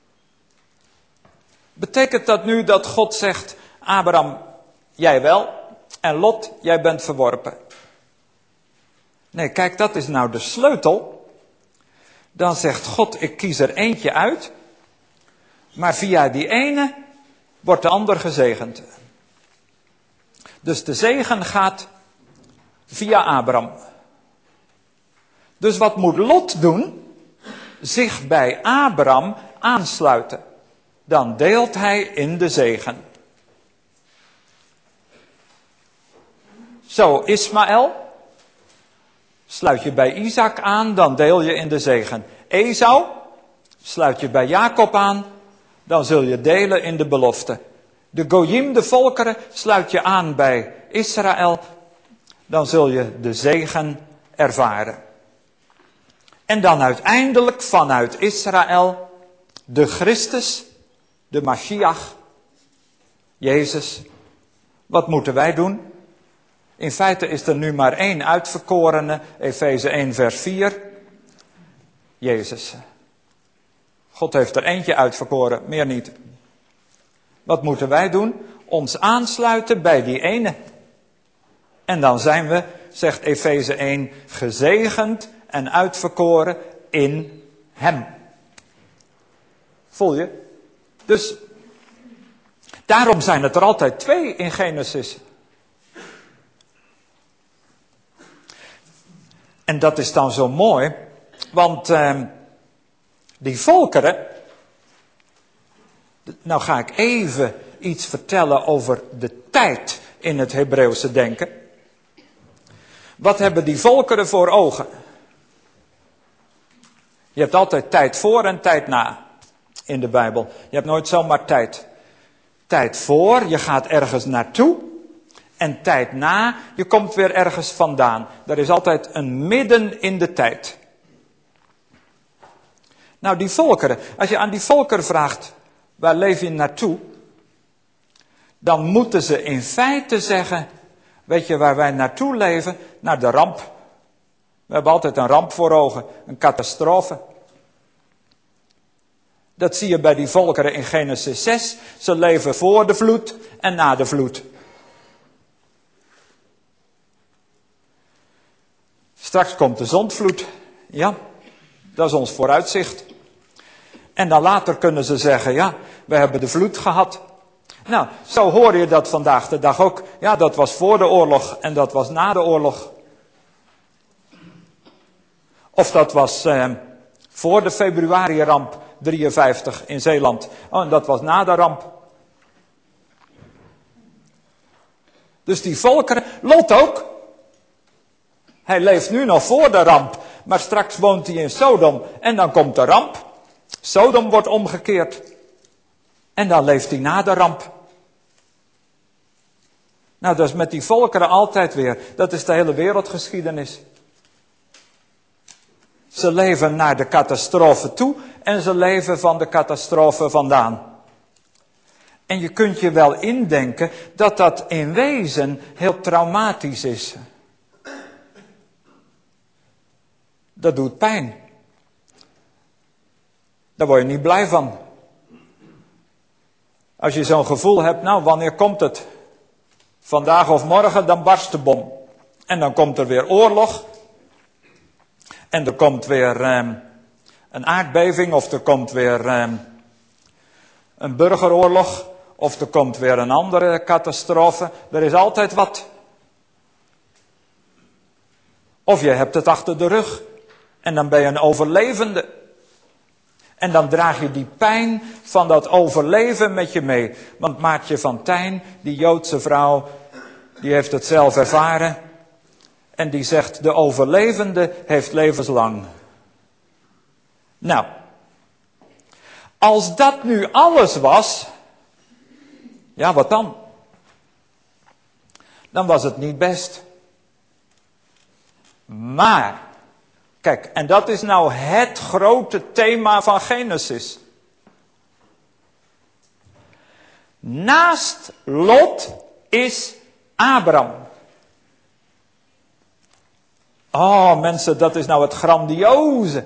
Betekent dat nu dat God zegt, Abraham, jij wel, en Lot, jij bent verworpen? Nee, kijk, dat is nou de sleutel. Dan zegt God, ik kies er eentje uit, maar via die ene wordt de ander gezegend. Dus de zegen gaat via Abraham. Dus wat moet Lot doen? Zich bij Abraham aansluiten. Dan deelt hij in de zegen. Zo, Ismaël, sluit je bij Isaac aan, dan deel je in de zegen. Esau, sluit je bij Jacob aan, dan zul je delen in de belofte. De Goyim, de volkeren, sluit je aan bij Israël, dan zul je de zegen ervaren. En dan uiteindelijk vanuit Israël de Christus, de Mashiach, Jezus. Wat moeten wij doen? In feite is er nu maar één uitverkorene, Efeze één vers vier, Jezus. God heeft er eentje uitverkoren, meer niet. Wat moeten wij doen? Ons aansluiten bij die ene. En dan zijn we, zegt Efeze één, gezegend en uitverkoren in hem. Voel je? Dus daarom zijn het er altijd twee in Genesis. En dat is dan zo mooi, want uh, die volkeren, nou ga ik even iets vertellen over de tijd in het Hebreeuwse denken. Wat hebben die volkeren voor ogen? Je hebt altijd tijd voor en tijd na in de Bijbel. Je hebt nooit zomaar tijd. Tijd voor, je gaat ergens naartoe. En tijd na, je komt weer ergens vandaan. Er is altijd een midden in de tijd. Nou, die volkeren, als je aan die volkeren vraagt, waar leef je naartoe? Dan moeten ze in feite zeggen, weet je waar wij naartoe leven? Naar de ramp. We hebben altijd een ramp voor ogen, een catastrofe. Dat zie je bij die volkeren in Genesis zes. Ze leven voor de vloed en na de vloed. Straks komt de zondvloed. Ja, dat is ons vooruitzicht. En dan later kunnen ze zeggen, ja, we hebben de vloed gehad. Nou, zo hoor je dat vandaag de dag ook. Ja, dat was voor de oorlog en dat was na de oorlog. Of dat was eh, voor de februari-ramp drieënvijftig in Zeeland. Oh, en dat was na de ramp. Dus die volkeren, Lot ook. Hij leeft nu nog voor de ramp, maar straks woont hij in Sodom en dan komt de ramp. Sodom wordt omgekeerd. En dan leeft hij na de ramp. Nou, dat is met die volkeren altijd weer. Dat is de hele wereldgeschiedenis. Ze leven naar de catastrofe toe en ze leven van de catastrofe vandaan. En je kunt je wel indenken dat dat in wezen heel traumatisch is. Dat doet pijn. Daar word je niet blij van. Als je zo'n gevoel hebt, nou, wanneer komt het? Vandaag of morgen, dan barst de bom. En dan komt er weer oorlog. En er komt weer eh, een aardbeving, of er komt weer eh, een burgeroorlog, of er komt weer een andere catastrofe. Er is altijd wat. Of je hebt het achter de rug. En dan ben je een overlevende. En dan draag je die pijn van dat overleven met je mee. Want Maartje van Tijn, die Joodse vrouw, die heeft het zelf ervaren. En die zegt, de overlevende heeft levenslang. Nou, als dat nu alles was, ja, wat dan? Dan was het niet best. Maar, kijk, en dat is nou het grote thema van Genesis. Naast Lot is Abraham. Oh mensen, dat is nou het grandioze.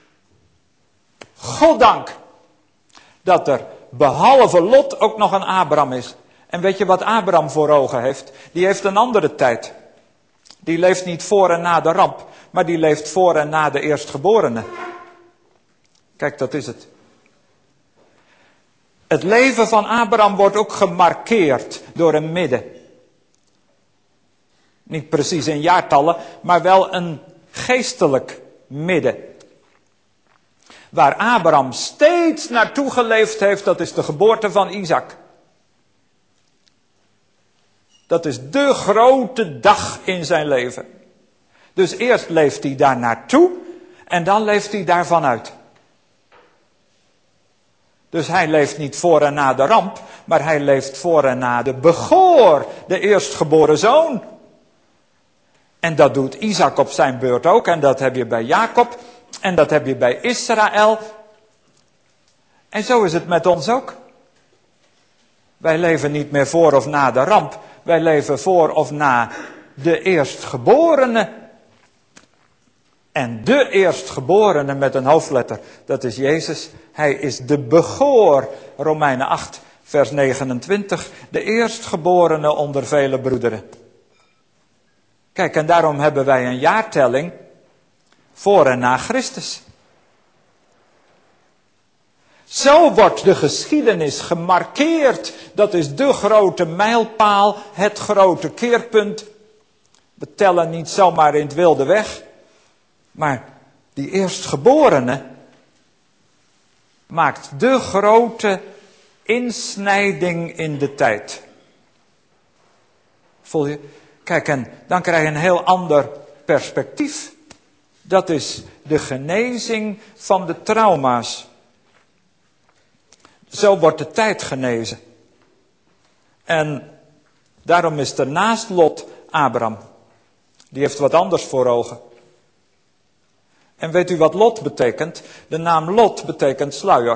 Goddank dat er behalve Lot ook nog een Abraham is. En weet je wat Abraham voor ogen heeft? Die heeft een andere tijd. Die leeft niet voor en na de ramp, maar die leeft voor en na de eerstgeborene. Kijk, dat is het. Het leven van Abraham wordt ook gemarkeerd door een midden. Niet precies in jaartallen, maar wel een geestelijk midden. Waar Abraham steeds naartoe geleefd heeft, dat is de geboorte van Isaac. Dat is de grote dag in zijn leven. Dus eerst leeft hij daar naartoe en dan leeft hij daarvan uit. Dus hij leeft niet voor en na de ramp, maar hij leeft voor en na de begoor, de eerstgeboren zoon. En dat doet Isaac op zijn beurt ook. En dat heb je bij Jacob. En dat heb je bij Israël. En zo is het met ons ook. Wij leven niet meer voor of na de ramp. Wij leven voor of na de eerstgeborene. En de eerstgeborene met een hoofdletter, dat is Jezus. Hij is de begoor, Romeinen acht, vers negenentwintig. De eerstgeborene onder vele broederen. Kijk, en daarom hebben wij een jaartelling voor en na Christus. Zo wordt de geschiedenis gemarkeerd. Dat is de grote mijlpaal, het grote keerpunt. We tellen niet zomaar in het wilde weg. Maar die eerstgeborene maakt de grote insnijding in de tijd. Voel je? Kijk, en dan krijg je een heel ander perspectief. Dat is de genezing van de trauma's. Zo wordt de tijd genezen. En daarom is er naast Lot Abraham. Die heeft wat anders voor ogen. En weet u wat Lot betekent? De naam Lot betekent sluier.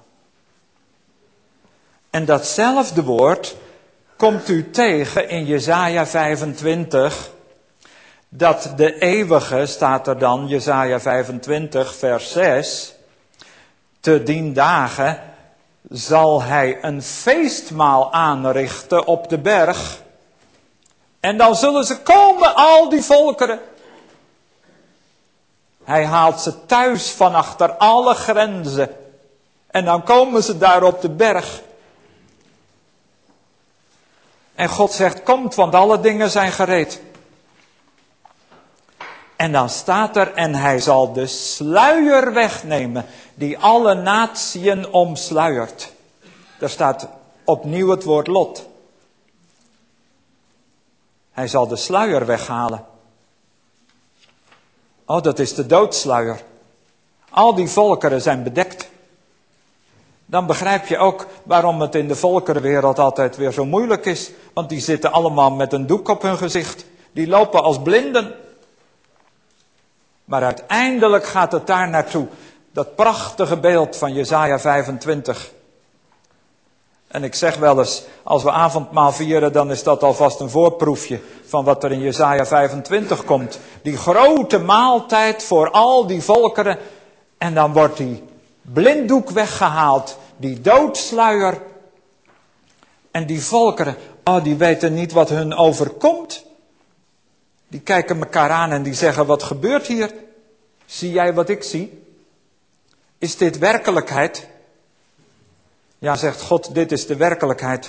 En datzelfde woord komt u tegen in Jesaja vijfentwintig. Dat de eeuwige, staat er dan, Jesaja vijfentwintig, vers zes. Te dien dagen zal hij een feestmaal aanrichten op de berg. En dan zullen ze komen, al die volkeren. Hij haalt ze thuis van achter alle grenzen. En dan komen ze daar op de berg. En God zegt, komt, want alle dingen zijn gereed. En dan staat er, en hij zal de sluier wegnemen, die alle natieën omsluiert. Daar staat opnieuw het woord Lot. Hij zal de sluier weghalen. Oh, dat is de doodsluier. Al die volkeren zijn bedekt. Dan begrijp je ook waarom het in de volkerenwereld altijd weer zo moeilijk is. Want die zitten allemaal met een doek op hun gezicht. Die lopen als blinden. Maar uiteindelijk gaat het daar naartoe. Dat prachtige beeld van Jesaja vijfentwintig. En ik zeg wel eens, als we avondmaal vieren, dan is dat alvast een voorproefje van wat er in Jesaja vijfentwintig komt. Die grote maaltijd voor al die volkeren. En dan wordt die blinddoek weggehaald, die doodsluier. En die volkeren, oh, die weten niet wat hun overkomt. Die kijken elkaar aan en die zeggen, wat gebeurt hier? Zie jij wat ik zie? Is dit werkelijkheid? Ja, zegt God, dit is de werkelijkheid.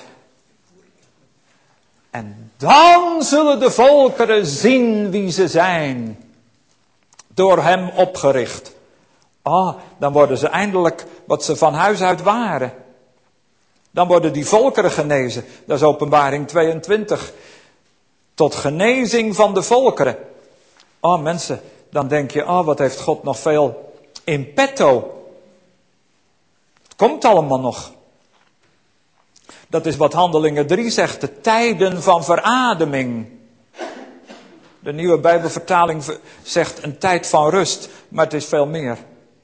En dan zullen de volkeren zien wie ze zijn. Door hem opgericht. Ah, dan worden ze eindelijk wat ze van huis uit waren. Dan worden die volkeren genezen. Dat is Openbaring tweeëntwintig. Tot genezing van de volkeren. Oh mensen, dan denk je, oh wat heeft God nog veel in petto. Het komt allemaal nog. Dat is wat Handelingen drie zegt, de tijden van verademing. De nieuwe Bijbelvertaling zegt een tijd van rust, maar het is veel meer.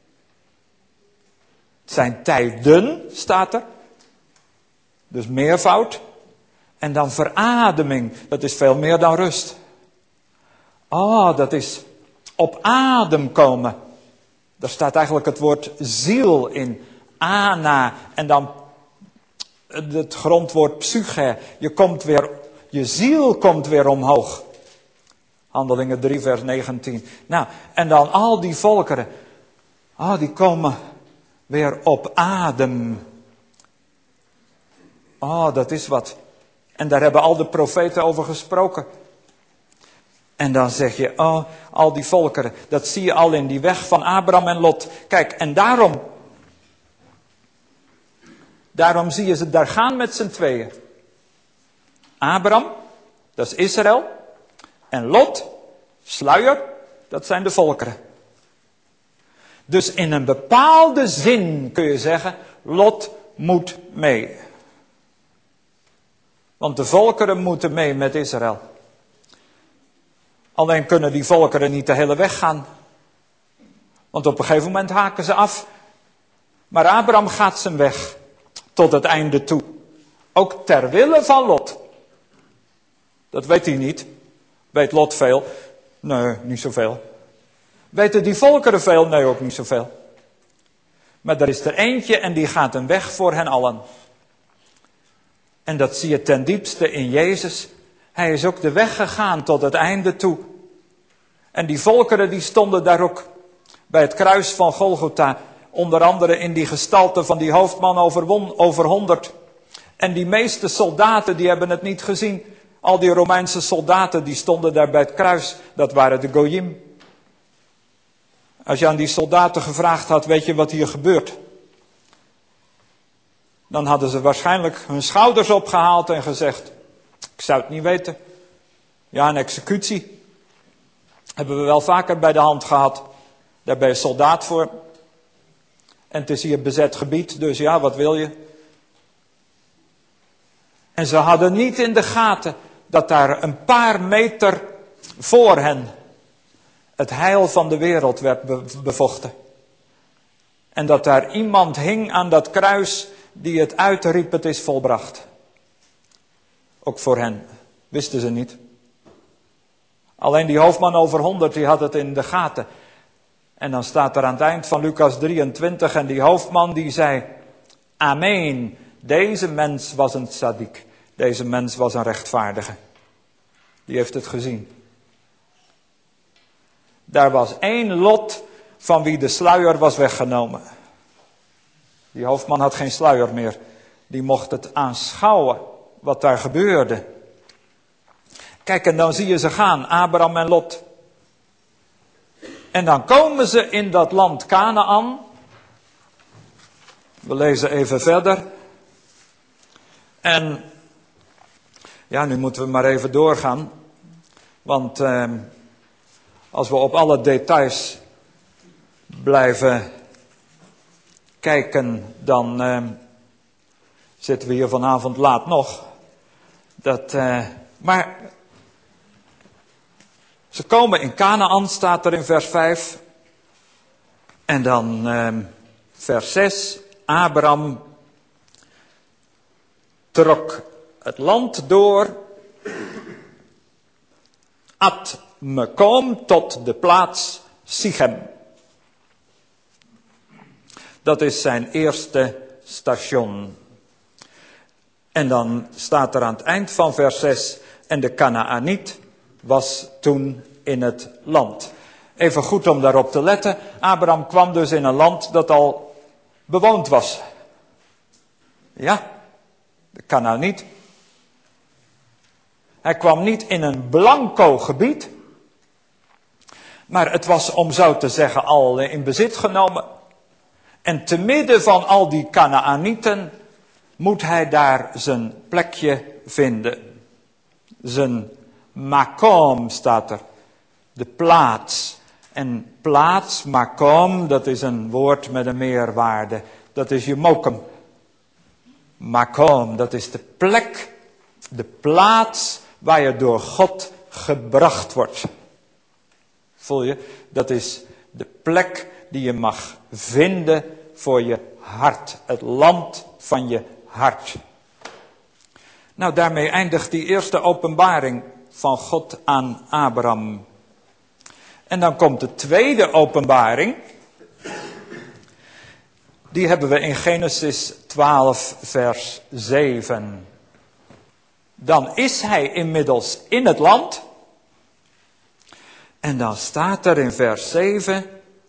Het zijn tijden, staat er. Dus meervoud. En dan verademing, dat is veel meer dan rust. Oh, dat is op adem komen. Daar staat eigenlijk het woord ziel in. Ana. En dan het grondwoord psyche. Je komt weer, je ziel komt weer omhoog. Handelingen drie vers negentien. Nou, en dan al die volkeren. Oh, die komen weer op adem. Oh, dat is wat. En daar hebben al de profeten over gesproken. En dan zeg je, oh, al die volkeren, dat zie je al in die weg van Abraham en Lot. Kijk, en daarom, daarom zie je ze daar gaan met z'n tweeën. Abraham, dat is Israël. En Lot, sluier, dat zijn de volkeren. Dus in een bepaalde zin kun je zeggen, Lot moet mee. Want de volkeren moeten mee met Israël. Alleen kunnen die volkeren niet de hele weg gaan. Want op een gegeven moment haken ze af. Maar Abraham gaat zijn weg tot het einde toe. Ook ter wille van Lot. Dat weet hij niet. Weet Lot veel? Nee, niet zoveel. Weten die volkeren veel? Nee, ook niet zoveel. Maar er is er eentje en die gaat een weg voor hen allen. En dat zie je ten diepste in Jezus. Hij is ook de weg gegaan tot het einde toe. En die volkeren die stonden daar ook bij het kruis van Golgotha. Onder andere in die gestalte van die hoofdman over, over honderd. En die meeste soldaten die hebben het niet gezien. Al die Romeinse soldaten die stonden daar bij het kruis. Dat waren de Goyim. Als je aan die soldaten gevraagd had, weet je wat hier gebeurt? Dan hadden ze waarschijnlijk hun schouders opgehaald en gezegd, ik zou het niet weten. Ja, een executie. Hebben we wel vaker bij de hand gehad. Daar ben je soldaat voor. En het is hier bezet gebied, dus ja, wat wil je? En ze hadden niet in de gaten dat daar een paar meter voor hen het heil van de wereld werd bevochten. En dat daar iemand hing aan dat kruis die het uitriep, het is volbracht. Ook voor hen, wisten ze niet. Alleen die hoofdman over honderd, die had het in de gaten. En dan staat er aan het eind van Lucas drieëntwintig, en die hoofdman die zei, Amen, deze mens was een tzaddik. Deze mens was een rechtvaardige. Die heeft het gezien. Daar was één Lot van wie de sluier was weggenomen. Die hoofdman had geen sluier meer. Die mocht het aanschouwen wat daar gebeurde. Kijk, en dan zie je ze gaan, Abraham en Lot. En dan komen ze in dat land Kanaan. We lezen even verder. En ja, nu moeten we maar even doorgaan. Want eh, als we op alle details blijven kijken, dan eh, zitten we hier vanavond laat nog. Dat, eh, maar ze komen in Kanaan, staat er in vers vijf. En dan eh, vers zes. Abraham trok het land door. Ad Mekom tot de plaats Sichem. Dat is zijn eerste station. En dan staat er aan het eind van vers zes. En de Kanaaniet was toen in het land. Even goed om daarop te letten. Abraham kwam dus in een land dat al bewoond was. Ja, de Kanaaniet. Hij kwam niet in een blanco gebied. Maar het was, om zo te zeggen, al in bezit genomen. En te midden van al die Kanaanieten moet hij daar zijn plekje vinden. Zijn makom staat er. De plaats. En plaats, makom, dat is een woord met een meerwaarde. Dat is je mokum. Makom, dat is de plek, de plaats waar je door God gebracht wordt. Voel je? Dat is de plek die je mag vinden voor je hart. Het land van je hart. Nou, daarmee eindigt die eerste openbaring van God aan Abraham. En dan komt de tweede openbaring. Die hebben we in Genesis twaalf vers zeven. Dan is hij inmiddels in het land. En dan staat er in vers zeven.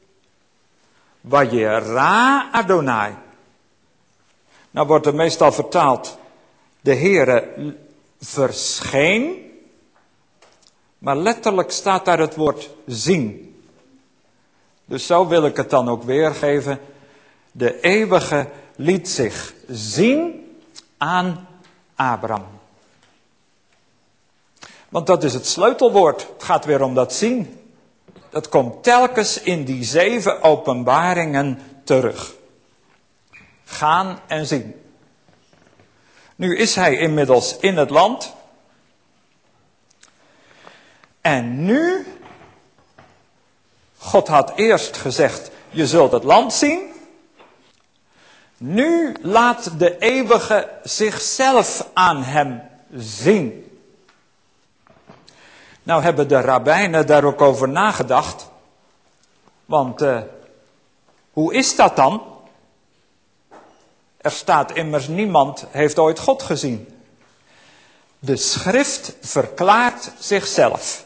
Vayera Adonai. Nou wordt er meestal vertaald. De Heere verscheen. Maar letterlijk staat daar het woord zien. Dus zo wil ik het dan ook weergeven. De eeuwige liet zich zien aan Abraham. Want dat is het sleutelwoord. Het gaat weer om dat zien. Dat komt telkens in die zeven openbaringen terug. Gaan en zien. Nu is hij inmiddels in het land. En nu, God had eerst gezegd, je zult het land zien. Nu laat de eeuwige zichzelf aan hem zien. Nou hebben de rabbijnen daar ook over nagedacht. Want uh, hoe is dat dan? Er staat immers niemand heeft ooit God gezien. De schrift verklaart zichzelf.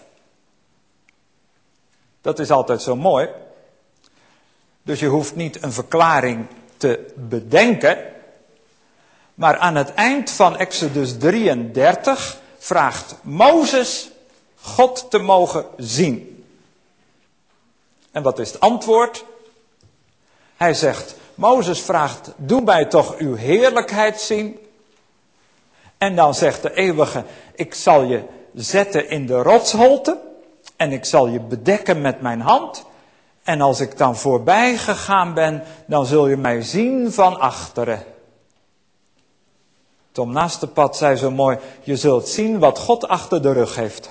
Dat is altijd zo mooi. Dus je hoeft niet een verklaring te bedenken. Maar aan het eind van Exodus drieëndertig vraagt Mozes God te mogen zien. En wat is het antwoord? Hij zegt, Mozes vraagt, doe mij toch uw heerlijkheid zien. En dan zegt de eeuwige, ik zal je zetten in de rotsholte. En ik zal je bedekken met mijn hand. En als ik dan voorbij gegaan ben, dan zul je mij zien van achteren. Tom Naastepad zei zo mooi, je zult zien wat God achter de rug heeft.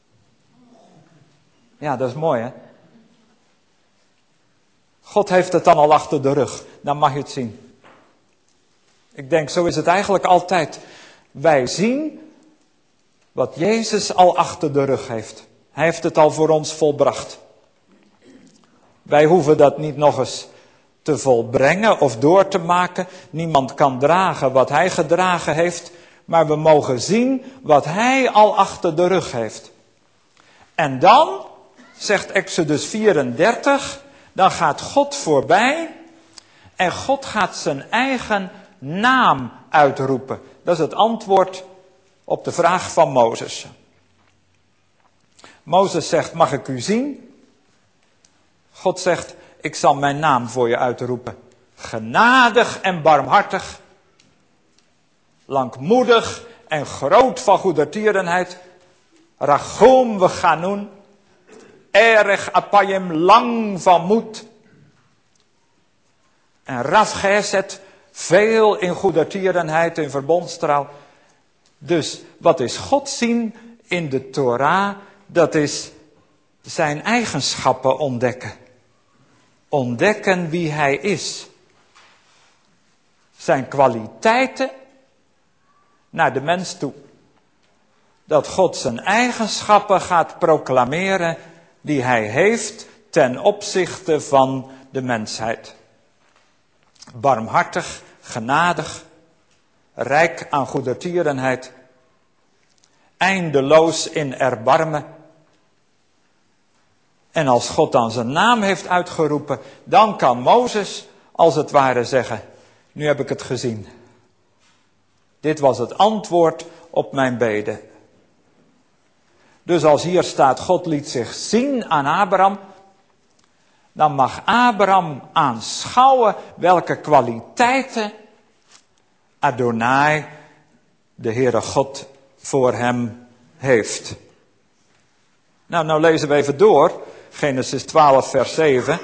Ja, dat is mooi hè. God heeft het dan al achter de rug, dan mag je het zien. Ik denk, zo is het eigenlijk altijd. Wij zien wat Jezus al achter de rug heeft. Hij heeft het al voor ons volbracht. Wij hoeven dat niet nog eens te volbrengen of door te maken. Niemand kan dragen wat hij gedragen heeft. Maar we mogen zien wat hij al achter de rug heeft. En dan, zegt Exodus vierendertig, dan gaat God voorbij. En God gaat zijn eigen naam uitroepen. Dat is het antwoord op de vraag van Mozes. Mozes zegt, mag ik u zien? God zegt, ik zal mijn naam voor je uitroepen. Genadig en barmhartig. Langmoedig en groot van goedertierenheid. Rachum we ganun. Erg apayim, lang van moed. En raf geset, veel in goedertierenheid, in verbondstrouw. Dus wat is God zien in de Torah? Dat is zijn eigenschappen ontdekken. Ontdekken wie hij is. Zijn kwaliteiten naar de mens toe. Dat God zijn eigenschappen gaat proclameren die hij heeft ten opzichte van de mensheid. Barmhartig, genadig, rijk aan goedertierenheid, eindeloos in erbarmen. En als God dan zijn naam heeft uitgeroepen, dan kan Mozes als het ware zeggen, nu heb ik het gezien. Dit was het antwoord op mijn bede. Dus als hier staat, God liet zich zien aan Abraham, dan mag Abraham aanschouwen welke kwaliteiten Adonai, de Heere God, voor hem heeft. Nou, nou lezen we even door. Genesis twaalf, vers zeven.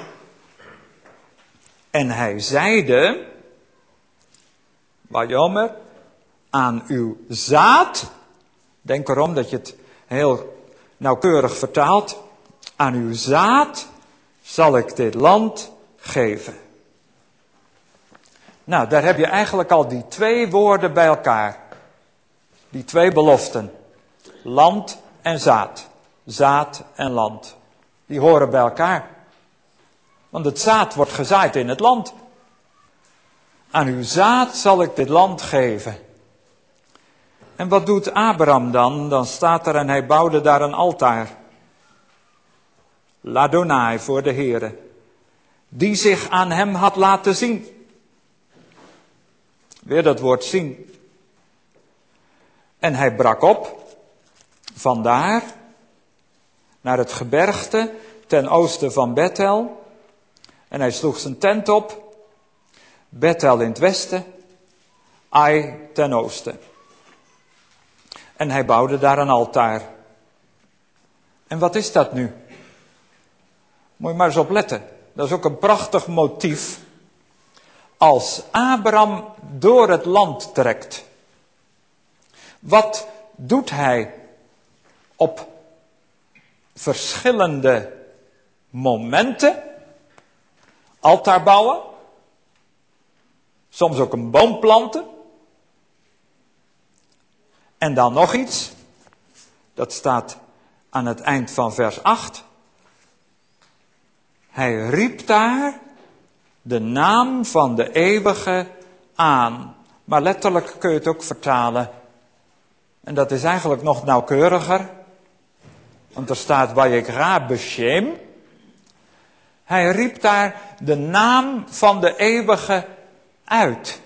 En hij zeide, Wajomer, aan uw zaad, denk erom dat je het heel nauwkeurig vertaalt, aan uw zaad zal ik dit land geven. Nou, daar heb je eigenlijk al die twee woorden bij elkaar. Die twee beloften. Land en zaad. Zaad en land. Die horen bij elkaar. Want het zaad wordt gezaaid in het land. Aan uw zaad zal ik dit land geven. En wat doet Abraham dan? Dan staat er en hij bouwde daar een altaar. Ladonai voor de Heere. Die zich aan hem had laten zien. Weer dat woord zien. En hij brak op. Vandaar. Naar het gebergte ten oosten van Bethel. En hij sloeg zijn tent op. Bethel in het westen. Ai ten oosten. En hij bouwde daar een altaar. En wat is dat nu? Moet je maar eens op letten. Dat is ook een prachtig motief. Als Abraham door het land trekt. Wat doet hij op verschillende momenten? Altaar bouwen. Soms ook een boom planten. En dan nog iets. Dat staat aan het eind van vers acht. Hij riep daar de naam van de eeuwige aan. Maar letterlijk kun je het ook vertalen. En dat is eigenlijk nog nauwkeuriger. Want er staat Vayikra Beshem. Hij riep daar de naam van de eeuwige uit.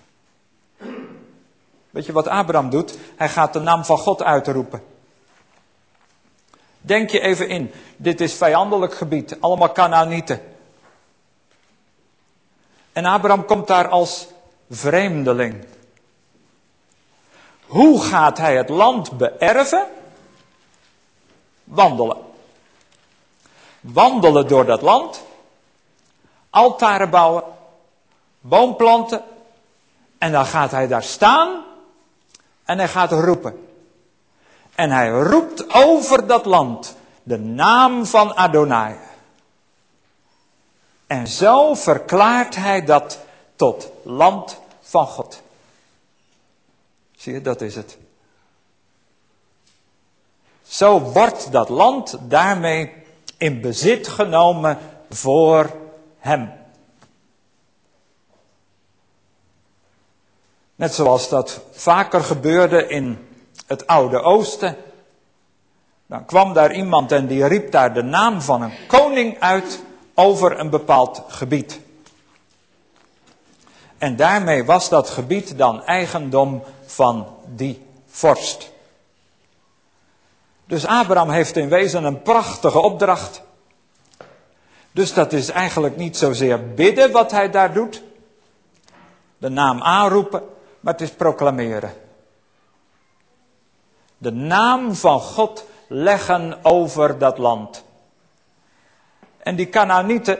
Weet je wat Abraham doet? Hij gaat de naam van God uitroepen. Denk je even in. Dit is vijandelijk gebied. Allemaal Kanaanieten. En Abraham komt daar als vreemdeling. Hoe gaat hij het land beërven? Wandelen. Wandelen door dat land. Altaren bouwen. Boomplanten. En dan gaat hij daar staan. En hij gaat roepen. En hij roept over dat land de naam van Adonai. En zo verklaart hij dat tot land van God. Zie je, dat is het. Zo wordt dat land daarmee in bezit genomen voor hem. Net zoals dat vaker gebeurde in het Oude Oosten. Dan kwam daar iemand en die riep daar de naam van een koning uit over een bepaald gebied. En daarmee was dat gebied dan eigendom van die vorst. Dus Abraham heeft in wezen een prachtige opdracht. Dus dat is eigenlijk niet zozeer bidden wat hij daar doet. De naam aanroepen, maar het is proclameren. De naam van God leggen over dat land. En die Kanaanieten,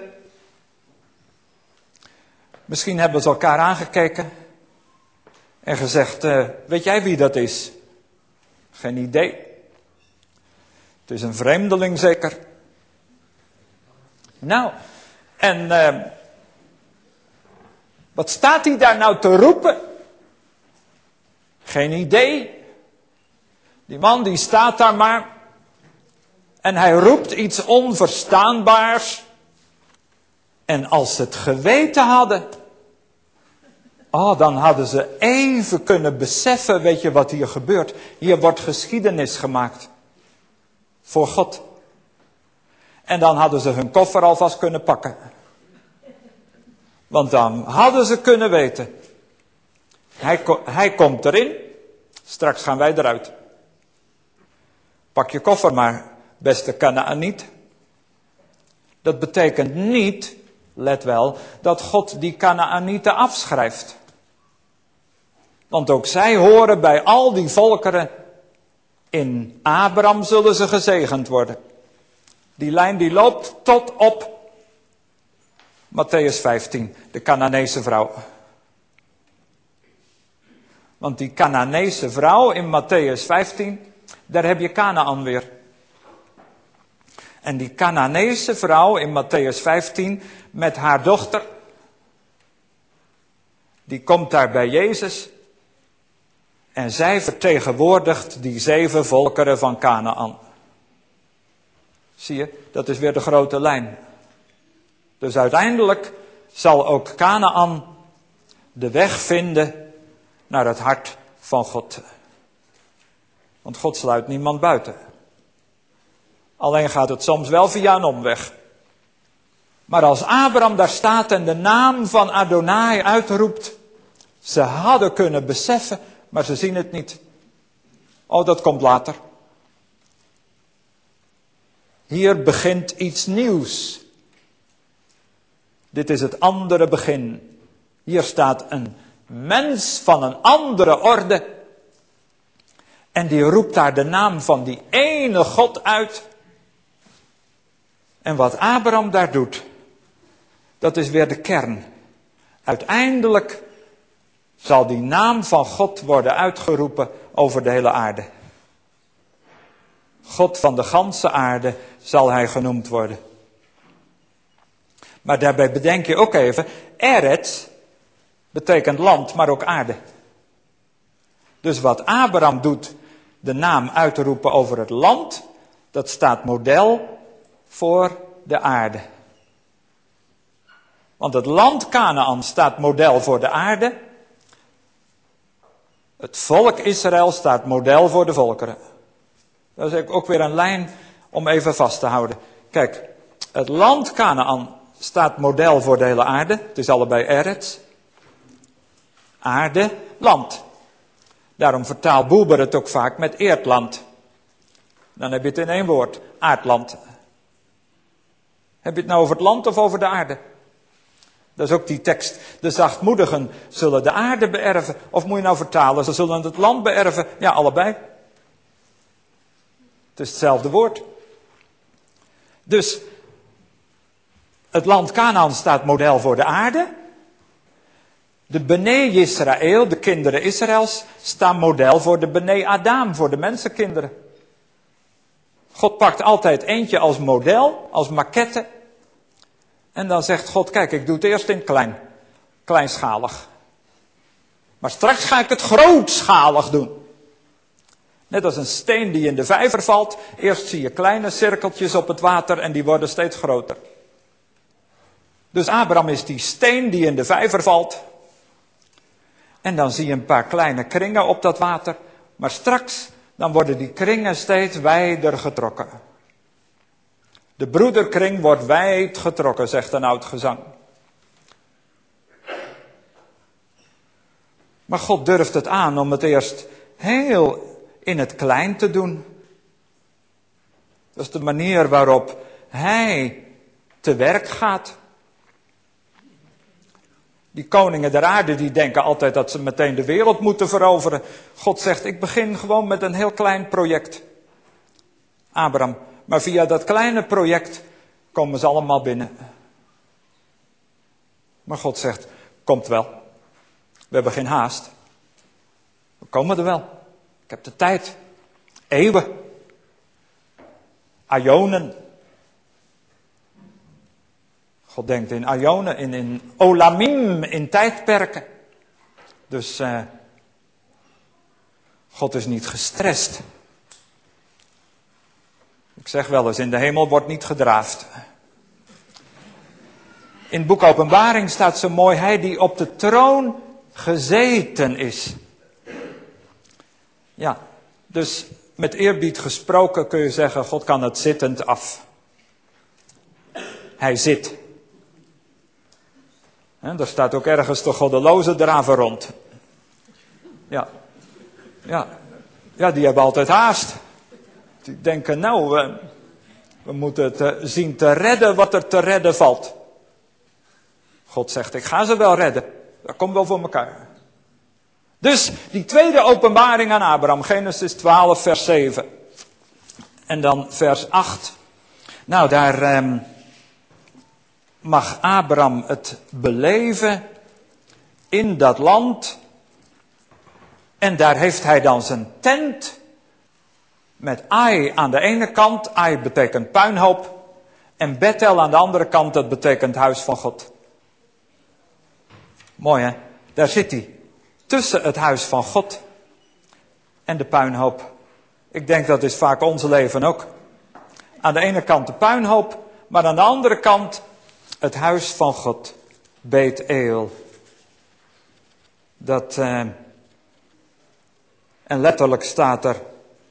misschien hebben ze elkaar aangekeken en gezegd, uh, weet jij wie dat is? Geen idee. Het is een vreemdeling zeker. Nou, en uh, wat staat hij daar nou te roepen? Geen idee. Die man die staat daar maar. En hij roept iets onverstaanbaars. En als ze het geweten hadden. Oh, dan hadden ze even kunnen beseffen, weet je wat hier gebeurt. Hier wordt geschiedenis gemaakt. Voor God. En dan hadden ze hun koffer alvast kunnen pakken. Want dan hadden ze kunnen weten. Hij, hij komt erin. Straks gaan wij eruit. Pak je koffer maar, beste Kanaaniet. Dat betekent niet, let wel, dat God die Kanaanieten afschrijft. Want ook zij horen bij al die volkeren. In Abraham zullen ze gezegend worden. Die lijn die loopt tot op Mattheüs vijftien, de Canaanese vrouw. Want die Canaanese vrouw in Mattheüs vijftien, daar heb je Kanaan weer. En die Canaanese vrouw in Mattheüs vijftien met haar dochter, die komt daar bij Jezus. En zij vertegenwoordigt die zeven volkeren van Kanaan. Zie je, dat is weer de grote lijn. Dus uiteindelijk zal ook Kanaan de weg vinden naar het hart van God. Want God sluit niemand buiten. Alleen gaat het soms wel via een omweg. Maar als Abraham daar staat en de naam van Adonai uitroept. Ze hadden kunnen beseffen, maar ze zien het niet. Oh, dat komt later. Hier begint iets nieuws. Dit is het andere begin. Hier staat een mens van een andere orde. En die roept daar de naam van die ene God uit. En wat Abraham daar doet, dat is weer de kern. Uiteindelijk zal die naam van God worden uitgeroepen over de hele aarde. God van de ganse aarde zal hij genoemd worden. Maar daarbij bedenk je ook even, Eretz betekent land, maar ook aarde. Dus wat Abraham doet, de naam uitroepen over het land, dat staat model voor de aarde. Want het land Kanaan staat model voor de aarde. Het volk Israël staat model voor de volkeren. Dat is ook weer een lijn om even vast te houden. Kijk, het land Kanaan staat model voor de hele aarde. Het is allebei Eretz. Aarde, land. Daarom vertaalt Buber het ook vaak met eerdland. Dan heb je het in één woord, aardland. Heb je het nou over het land of over de aarde? Dat is ook die tekst. De zachtmoedigen zullen de aarde beërven. Of moet je nou vertalen, ze zullen het land beërven? Ja, allebei. Het is hetzelfde woord. Dus het land Kanaan staat model voor de aarde. De Bnei Israël, de kinderen Israëls, staan model voor de Bnei Adam, voor de mensenkinderen. God pakt altijd eentje als model, als maquette. En dan zegt God, kijk, ik doe het eerst in klein, kleinschalig. Maar straks ga ik het grootschalig doen. Net als een steen die in de vijver valt. Eerst zie je kleine cirkeltjes op het water en die worden steeds groter. Dus Abraham is die steen die in de vijver valt. En dan zie je een paar kleine kringen op dat water. Maar straks, dan worden die kringen steeds wijder getrokken. De broederkring wordt wijd getrokken, zegt een oud gezang. Maar God durft het aan om het eerst heel in het klein te doen. Dat is de manier waarop hij te werk gaat. Die koningen der aarde die denken altijd dat ze meteen de wereld moeten veroveren. God zegt, ik begin gewoon met een heel klein project. Abraham, maar via dat kleine project komen ze allemaal binnen. Maar God zegt, komt wel. We hebben geen haast. We komen er wel. Ik heb de tijd. Eeuwen. Ajonen. God denkt in ajonen, in, in olamim, in tijdperken. Dus uh, God is niet gestrest. Ik zeg wel eens, in de hemel wordt niet gedraafd. In het boek Openbaring staat zo mooi, hij die op de troon gezeten is. Ja, dus met eerbied gesproken kun je zeggen, God kan het zittend af. Hij zit. En er staat ook ergens de goddelozen draven rond. Ja, ja, ja, die hebben altijd haast. Die denken, nou, we, we moeten het uh, zien te redden wat er te redden valt. God zegt, ik ga ze wel redden. Dat komt wel voor elkaar. Dus die tweede openbaring aan Abraham, Genesis twaalf, vers zeven. En dan vers acht. Nou, daar um, mag Abraham het beleven in dat land. En daar heeft hij dan zijn tent met Ai aan de ene kant. Ai betekent puinhoop. En Bethel aan de andere kant, dat betekent huis van God. Mooi hè, daar zit hij. Tussen het huis van God en de puinhoop. Ik denk dat is vaak ons leven ook. Aan de ene kant de puinhoop, maar aan de andere kant het huis van God. Beth-El. Dat, uh, en letterlijk staat er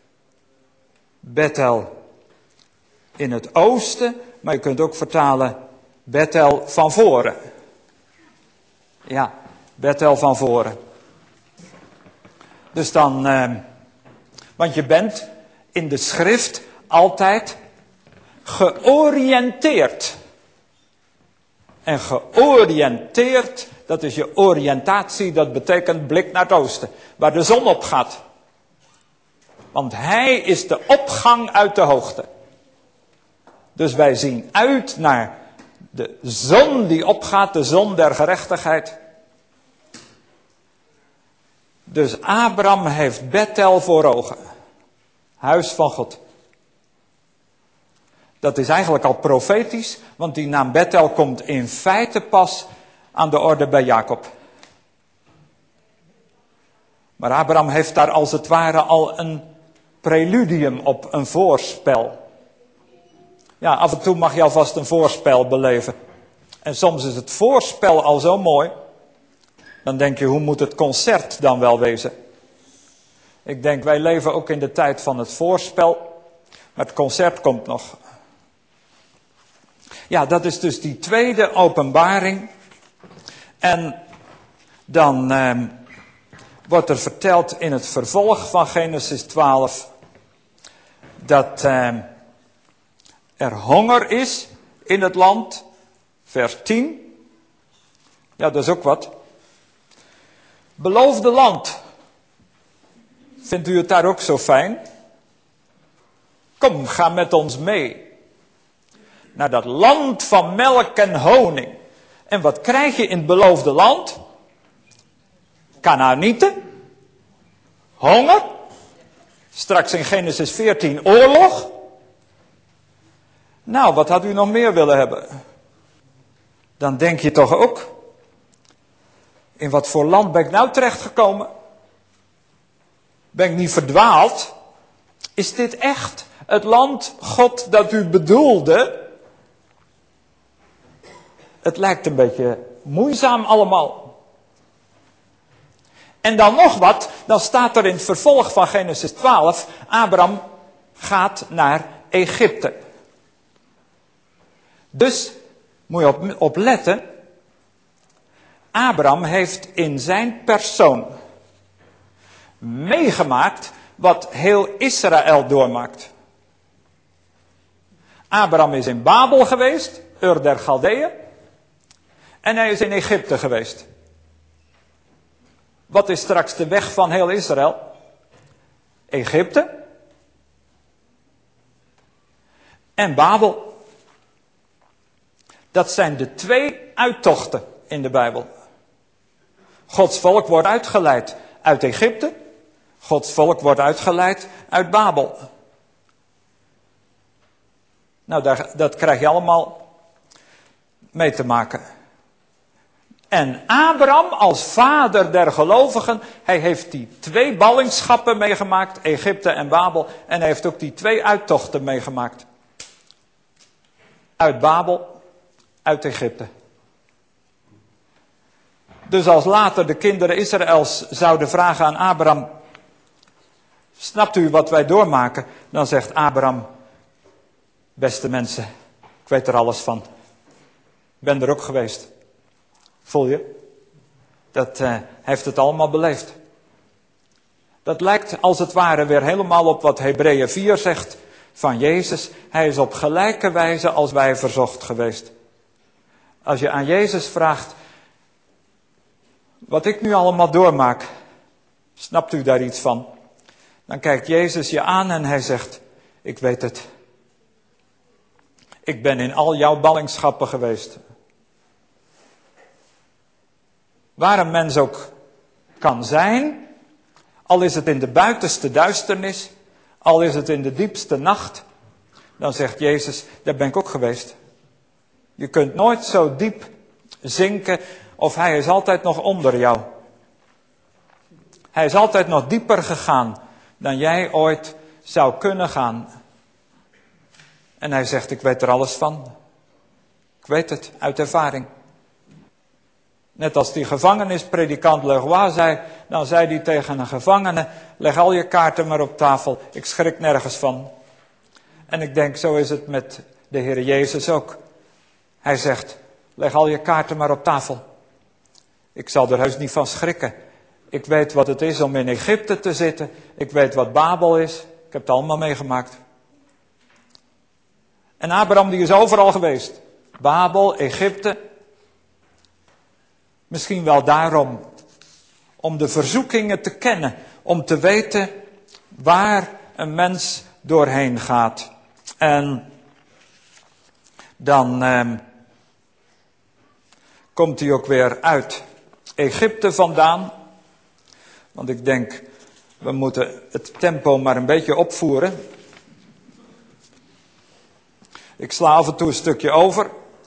Bethel in het oosten, maar je kunt ook vertalen Bethel van voren. Ja, Bethel van voren. Dus dan, uh, want je bent in de schrift altijd georiënteerd. En georiënteerd, dat is je oriëntatie, dat betekent blik naar het oosten. Waar de zon op gaat. Want hij is de opgang uit de hoogte. Dus wij zien uit naar de zon die opgaat, de zon der gerechtigheid. Dus Abraham heeft Bethel voor ogen. Huis van God. Dat is eigenlijk al profetisch, want die naam Bethel komt in feite pas aan de orde bij Jacob. Maar Abraham heeft daar als het ware al een preludium op, een voorspel. Ja, af en toe mag je alvast een voorspel beleven. En soms is het voorspel al zo mooi. Dan denk je, hoe moet het concert dan wel wezen? Ik denk, wij leven ook in de tijd van het voorspel. Maar het concert komt nog. Ja, dat is dus die tweede openbaring. En dan eh, wordt er verteld in het vervolg van Genesis twaalf. Dat eh, er honger is in het land. Vers tien. Ja, dat is ook wat. Beloofde land. Vindt u het daar ook zo fijn? Kom, ga met ons mee. Naar dat land van melk en honing. En wat krijg je in het beloofde land? Kanaanieten. Honger. Straks in Genesis veertien oorlog. Nou, wat had u nog meer willen hebben? Dan denk je toch ook. In wat voor land ben ik nou terechtgekomen? Ben ik niet verdwaald? Is dit echt het land, God, dat u bedoelde? Het lijkt een beetje moeizaam allemaal. En dan nog wat, dan staat er in het vervolg van Genesis twaalf, Abraham gaat naar Egypte. Dus, moet je op, op letten, Abraham heeft in zijn persoon meegemaakt wat heel Israël doormaakt. Abraham is in Babel geweest, Ur der Galdeeën, en hij is in Egypte geweest. Wat is straks de weg van heel Israël? Egypte en Babel. Dat zijn de twee uittochten in de Bijbel. Gods volk wordt uitgeleid uit Egypte. Gods volk wordt uitgeleid uit Babel. Nou, daar, dat krijg je allemaal mee te maken. En Abraham als vader der gelovigen, hij heeft die twee ballingschappen meegemaakt, Egypte en Babel. En hij heeft ook die twee uittochten meegemaakt. Uit Babel, uit Egypte. Dus als later de kinderen Israëls zouden vragen aan Abraham, snapt u wat wij doormaken? Dan zegt Abraham, beste mensen, ik weet er alles van. Ik ben er ook geweest. Voel je? Dat uh, heeft het allemaal beleefd. Dat lijkt als het ware weer helemaal op wat Hebreeën vier zegt van Jezus. Hij is op gelijke wijze als wij verzocht geweest. Als je aan Jezus vraagt, wat ik nu allemaal doormaak, snapt u daar iets van? Dan kijkt Jezus je aan en hij zegt, ik weet het. Ik ben in al jouw ballingschappen geweest. Waar een mens ook kan zijn, al is het in de buitenste duisternis, al is het in de diepste nacht, dan zegt Jezus, daar ben ik ook geweest. Je kunt nooit zo diep zinken of hij is altijd nog onder jou. Hij is altijd nog dieper gegaan dan jij ooit zou kunnen gaan. En hij zegt, ik weet er alles van. Ik weet het, uit ervaring. Net als die gevangenispredikant Leroy zei, dan zei hij tegen een gevangene, leg al je kaarten maar op tafel, ik schrik nergens van. En ik denk, zo is het met de Heer Jezus ook. Hij zegt, leg al je kaarten maar op tafel. Ik zal er heus niet van schrikken. Ik weet wat het is om in Egypte te zitten. Ik weet wat Babel is. Ik heb het allemaal meegemaakt. En Abraham die is overal geweest. Babel, Egypte. Misschien wel daarom. Om de verzoekingen te kennen. Om te weten waar een mens doorheen gaat. En dan eh, komt hij ook weer uit Egypte vandaan. Want ik denk, we moeten het tempo maar een beetje opvoeren. Ik sla af en toe een stukje over.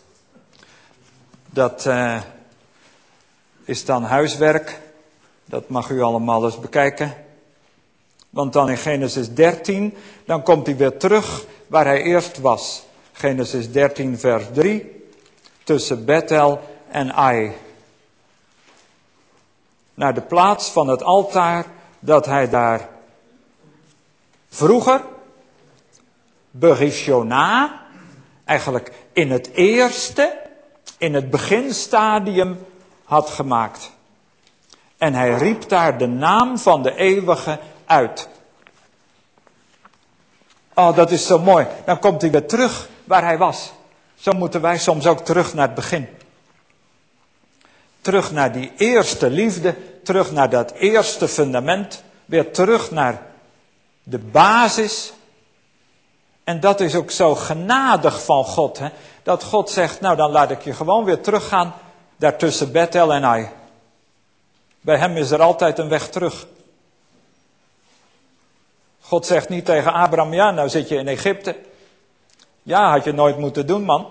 Dat uh, is dan huiswerk. Dat mag u allemaal eens bekijken. Want dan in Genesis dertien, dan komt hij weer terug waar hij eerst was. Genesis dertien vers drie. Tussen Bethel en Ai. Naar de plaats van het altaar dat hij daar vroeger, Berishona, eigenlijk in het eerste, in het beginstadium had gemaakt. En hij riep daar de naam van de eeuwige uit. Oh, dat is zo mooi. Dan komt hij weer terug waar hij was. Zo moeten wij soms ook terug naar het begin. Terug naar die eerste liefde, terug naar dat eerste fundament, weer terug naar de basis. En dat is ook zo genadig van God, hè? Dat God zegt, nou dan laat ik je gewoon weer teruggaan, daar tussen Bethel en Ai. Bij hem is er altijd een weg terug. God zegt niet tegen Abraham, ja nou zit je in Egypte. Ja, had je nooit moeten doen, man.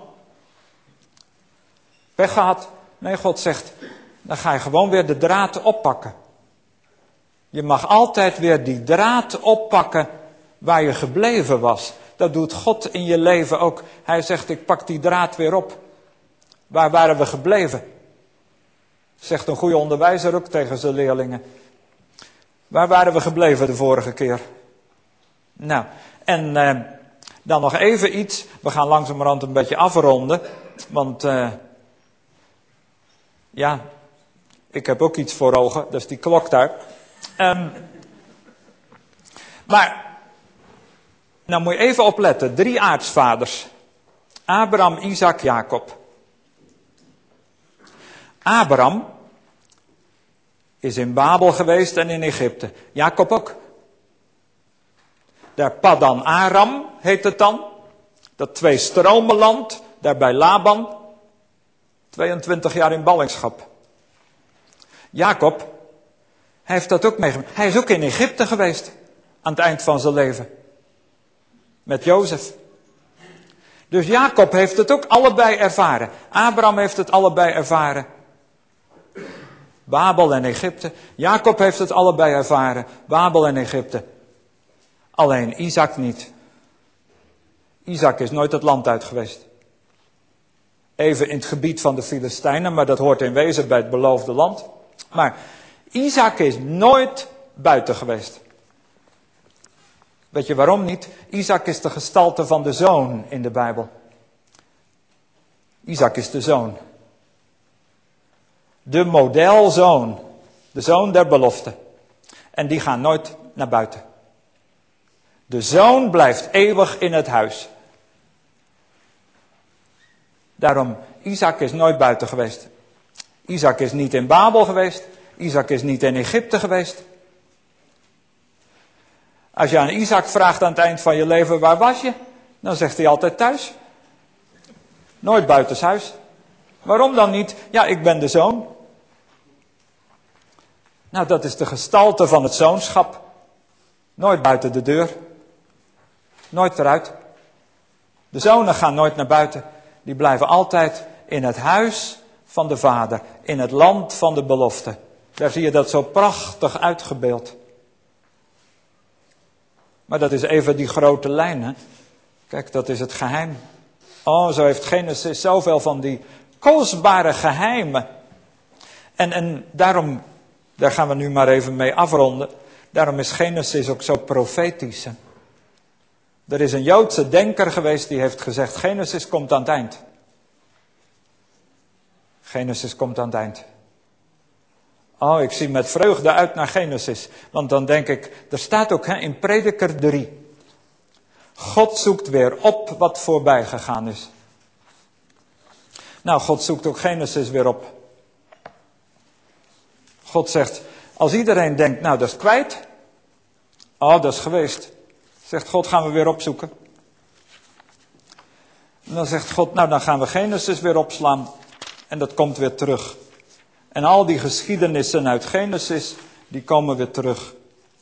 Pech gehad. Nee, God zegt, dan ga je gewoon weer de draad oppakken. Je mag altijd weer die draad oppakken waar je gebleven was. Dat doet God in je leven ook. Hij zegt, ik pak die draad weer op. Waar waren we gebleven? Zegt een goede onderwijzer ook tegen zijn leerlingen. Waar waren we gebleven de vorige keer? Nou, en eh, dan nog even iets. We gaan langzamerhand een beetje afronden. Want eh, ja, ik heb ook iets voor ogen. Dat is die klok daar. Um, maar, nou moet je even opletten. Drie aartsvaders. Abraham, Isaac, Jacob. Abraham is in Babel geweest en in Egypte. Jacob ook. Daar Paddan Aram heet het dan. Dat twee stromenland, daar bij Laban. tweeëntwintig jaar in ballingschap. Jacob, hij heeft dat ook meegemaakt. Hij is ook in Egypte geweest. Aan het eind van zijn leven. Met Jozef. Dus Jacob heeft het ook allebei ervaren. Abraham heeft het allebei ervaren. Babel en Egypte. Jacob heeft het allebei ervaren. Babel en Egypte. Alleen Isaac niet. Isaac is nooit het land uit geweest. Even in het gebied van de Filistijnen, maar dat hoort in wezen bij het beloofde land. Maar Isaac is nooit buiten geweest. Weet je waarom niet? Isaac is de gestalte van de zoon in de Bijbel. Isaac is de zoon. De modelzoon. De zoon der belofte. En die gaat nooit naar buiten. De zoon blijft eeuwig in het huis. Daarom, Isaac is nooit buiten geweest. Isaac is niet in Babel geweest. Isaac is niet in Egypte geweest. Als je aan Isaac vraagt aan het eind van je leven, waar was je? Dan zegt hij altijd thuis. Nooit buitenshuis. Waarom dan niet? Ja, ik ben de zoon. Nou, dat is de gestalte van het zoonschap. Nooit buiten de deur. Nooit eruit. De zonen gaan nooit naar buiten. Die blijven altijd in het huis van de vader. In het land van de belofte. Daar zie je dat zo prachtig uitgebeeld. Maar dat is even die grote lijn, hè. Kijk, dat is het geheim. Oh, zo heeft Genesis zoveel van die kostbare geheimen. En, en daarom, daar gaan we nu maar even mee afronden. Daarom is Genesis ook zo profetisch. Hè? Er is een Joodse denker geweest die heeft gezegd, Genesis komt aan het eind. Genesis komt aan het eind. Oh, ik zie met vreugde uit naar Genesis. Want dan denk ik, er staat ook hè, in Prediker drie. God zoekt weer op wat voorbij gegaan is. Nou, God zoekt ook Genesis weer op. God zegt, als iedereen denkt, nou dat is kwijt. Oh, dat is geweest. Zegt God, gaan we weer opzoeken. En dan zegt God, nou dan gaan we Genesis weer opslaan. En dat komt weer terug. En al die geschiedenissen uit Genesis, die komen weer terug.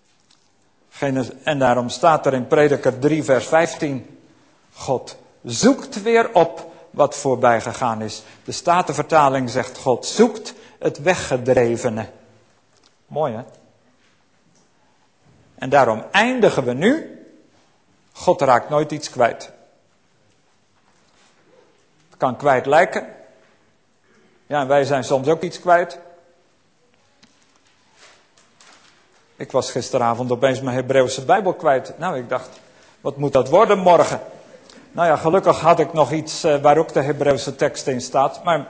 En daarom staat er in Prediker drie vers vijftien. God zoekt weer op wat voorbij gegaan is. De Statenvertaling zegt God zoekt het weggedrevene. Mooi hè? En daarom eindigen we nu. God raakt nooit iets kwijt. kan kwijt lijken. Ja, en wij zijn soms ook iets kwijt. Ik was gisteravond opeens mijn Hebreeuwse Bijbel kwijt. Nou, ik dacht, wat moet dat worden morgen? Nou ja, gelukkig had ik nog iets uh, waar ook de Hebreeuwse tekst in staat. Maar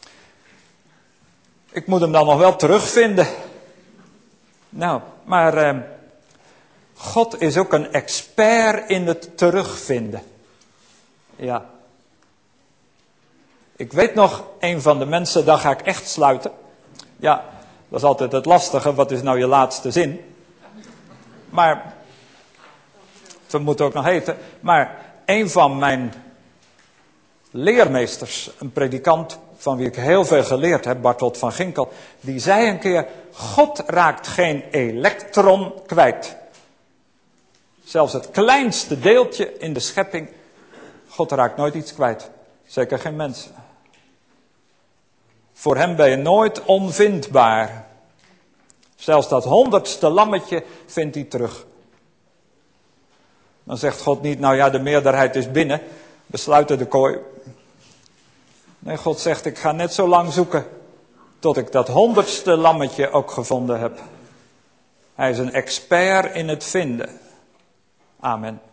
ik moet hem dan nog wel terugvinden. Nou, maar uh, God is ook een expert in het terugvinden. Ja. Ik weet nog, een van de mensen, daar ga ik echt sluiten. Ja, dat is altijd het lastige, wat is nou je laatste zin? Maar, we moeten ook nog eten. Maar een van mijn leermeesters, een predikant van wie ik heel veel geleerd heb, Barthold van Ginkel, die zei een keer, God raakt geen elektron kwijt. Zelfs het kleinste deeltje in de schepping, God raakt nooit iets kwijt. Zeker geen mensen. Voor hem ben je nooit onvindbaar. Zelfs dat honderdste lammetje vindt hij terug. Dan zegt God niet, nou ja, de meerderheid is binnen, we sluiten de kooi. Nee, God zegt, ik ga net zo lang zoeken, tot ik dat honderdste lammetje ook gevonden heb. Hij is een expert in het vinden. Amen.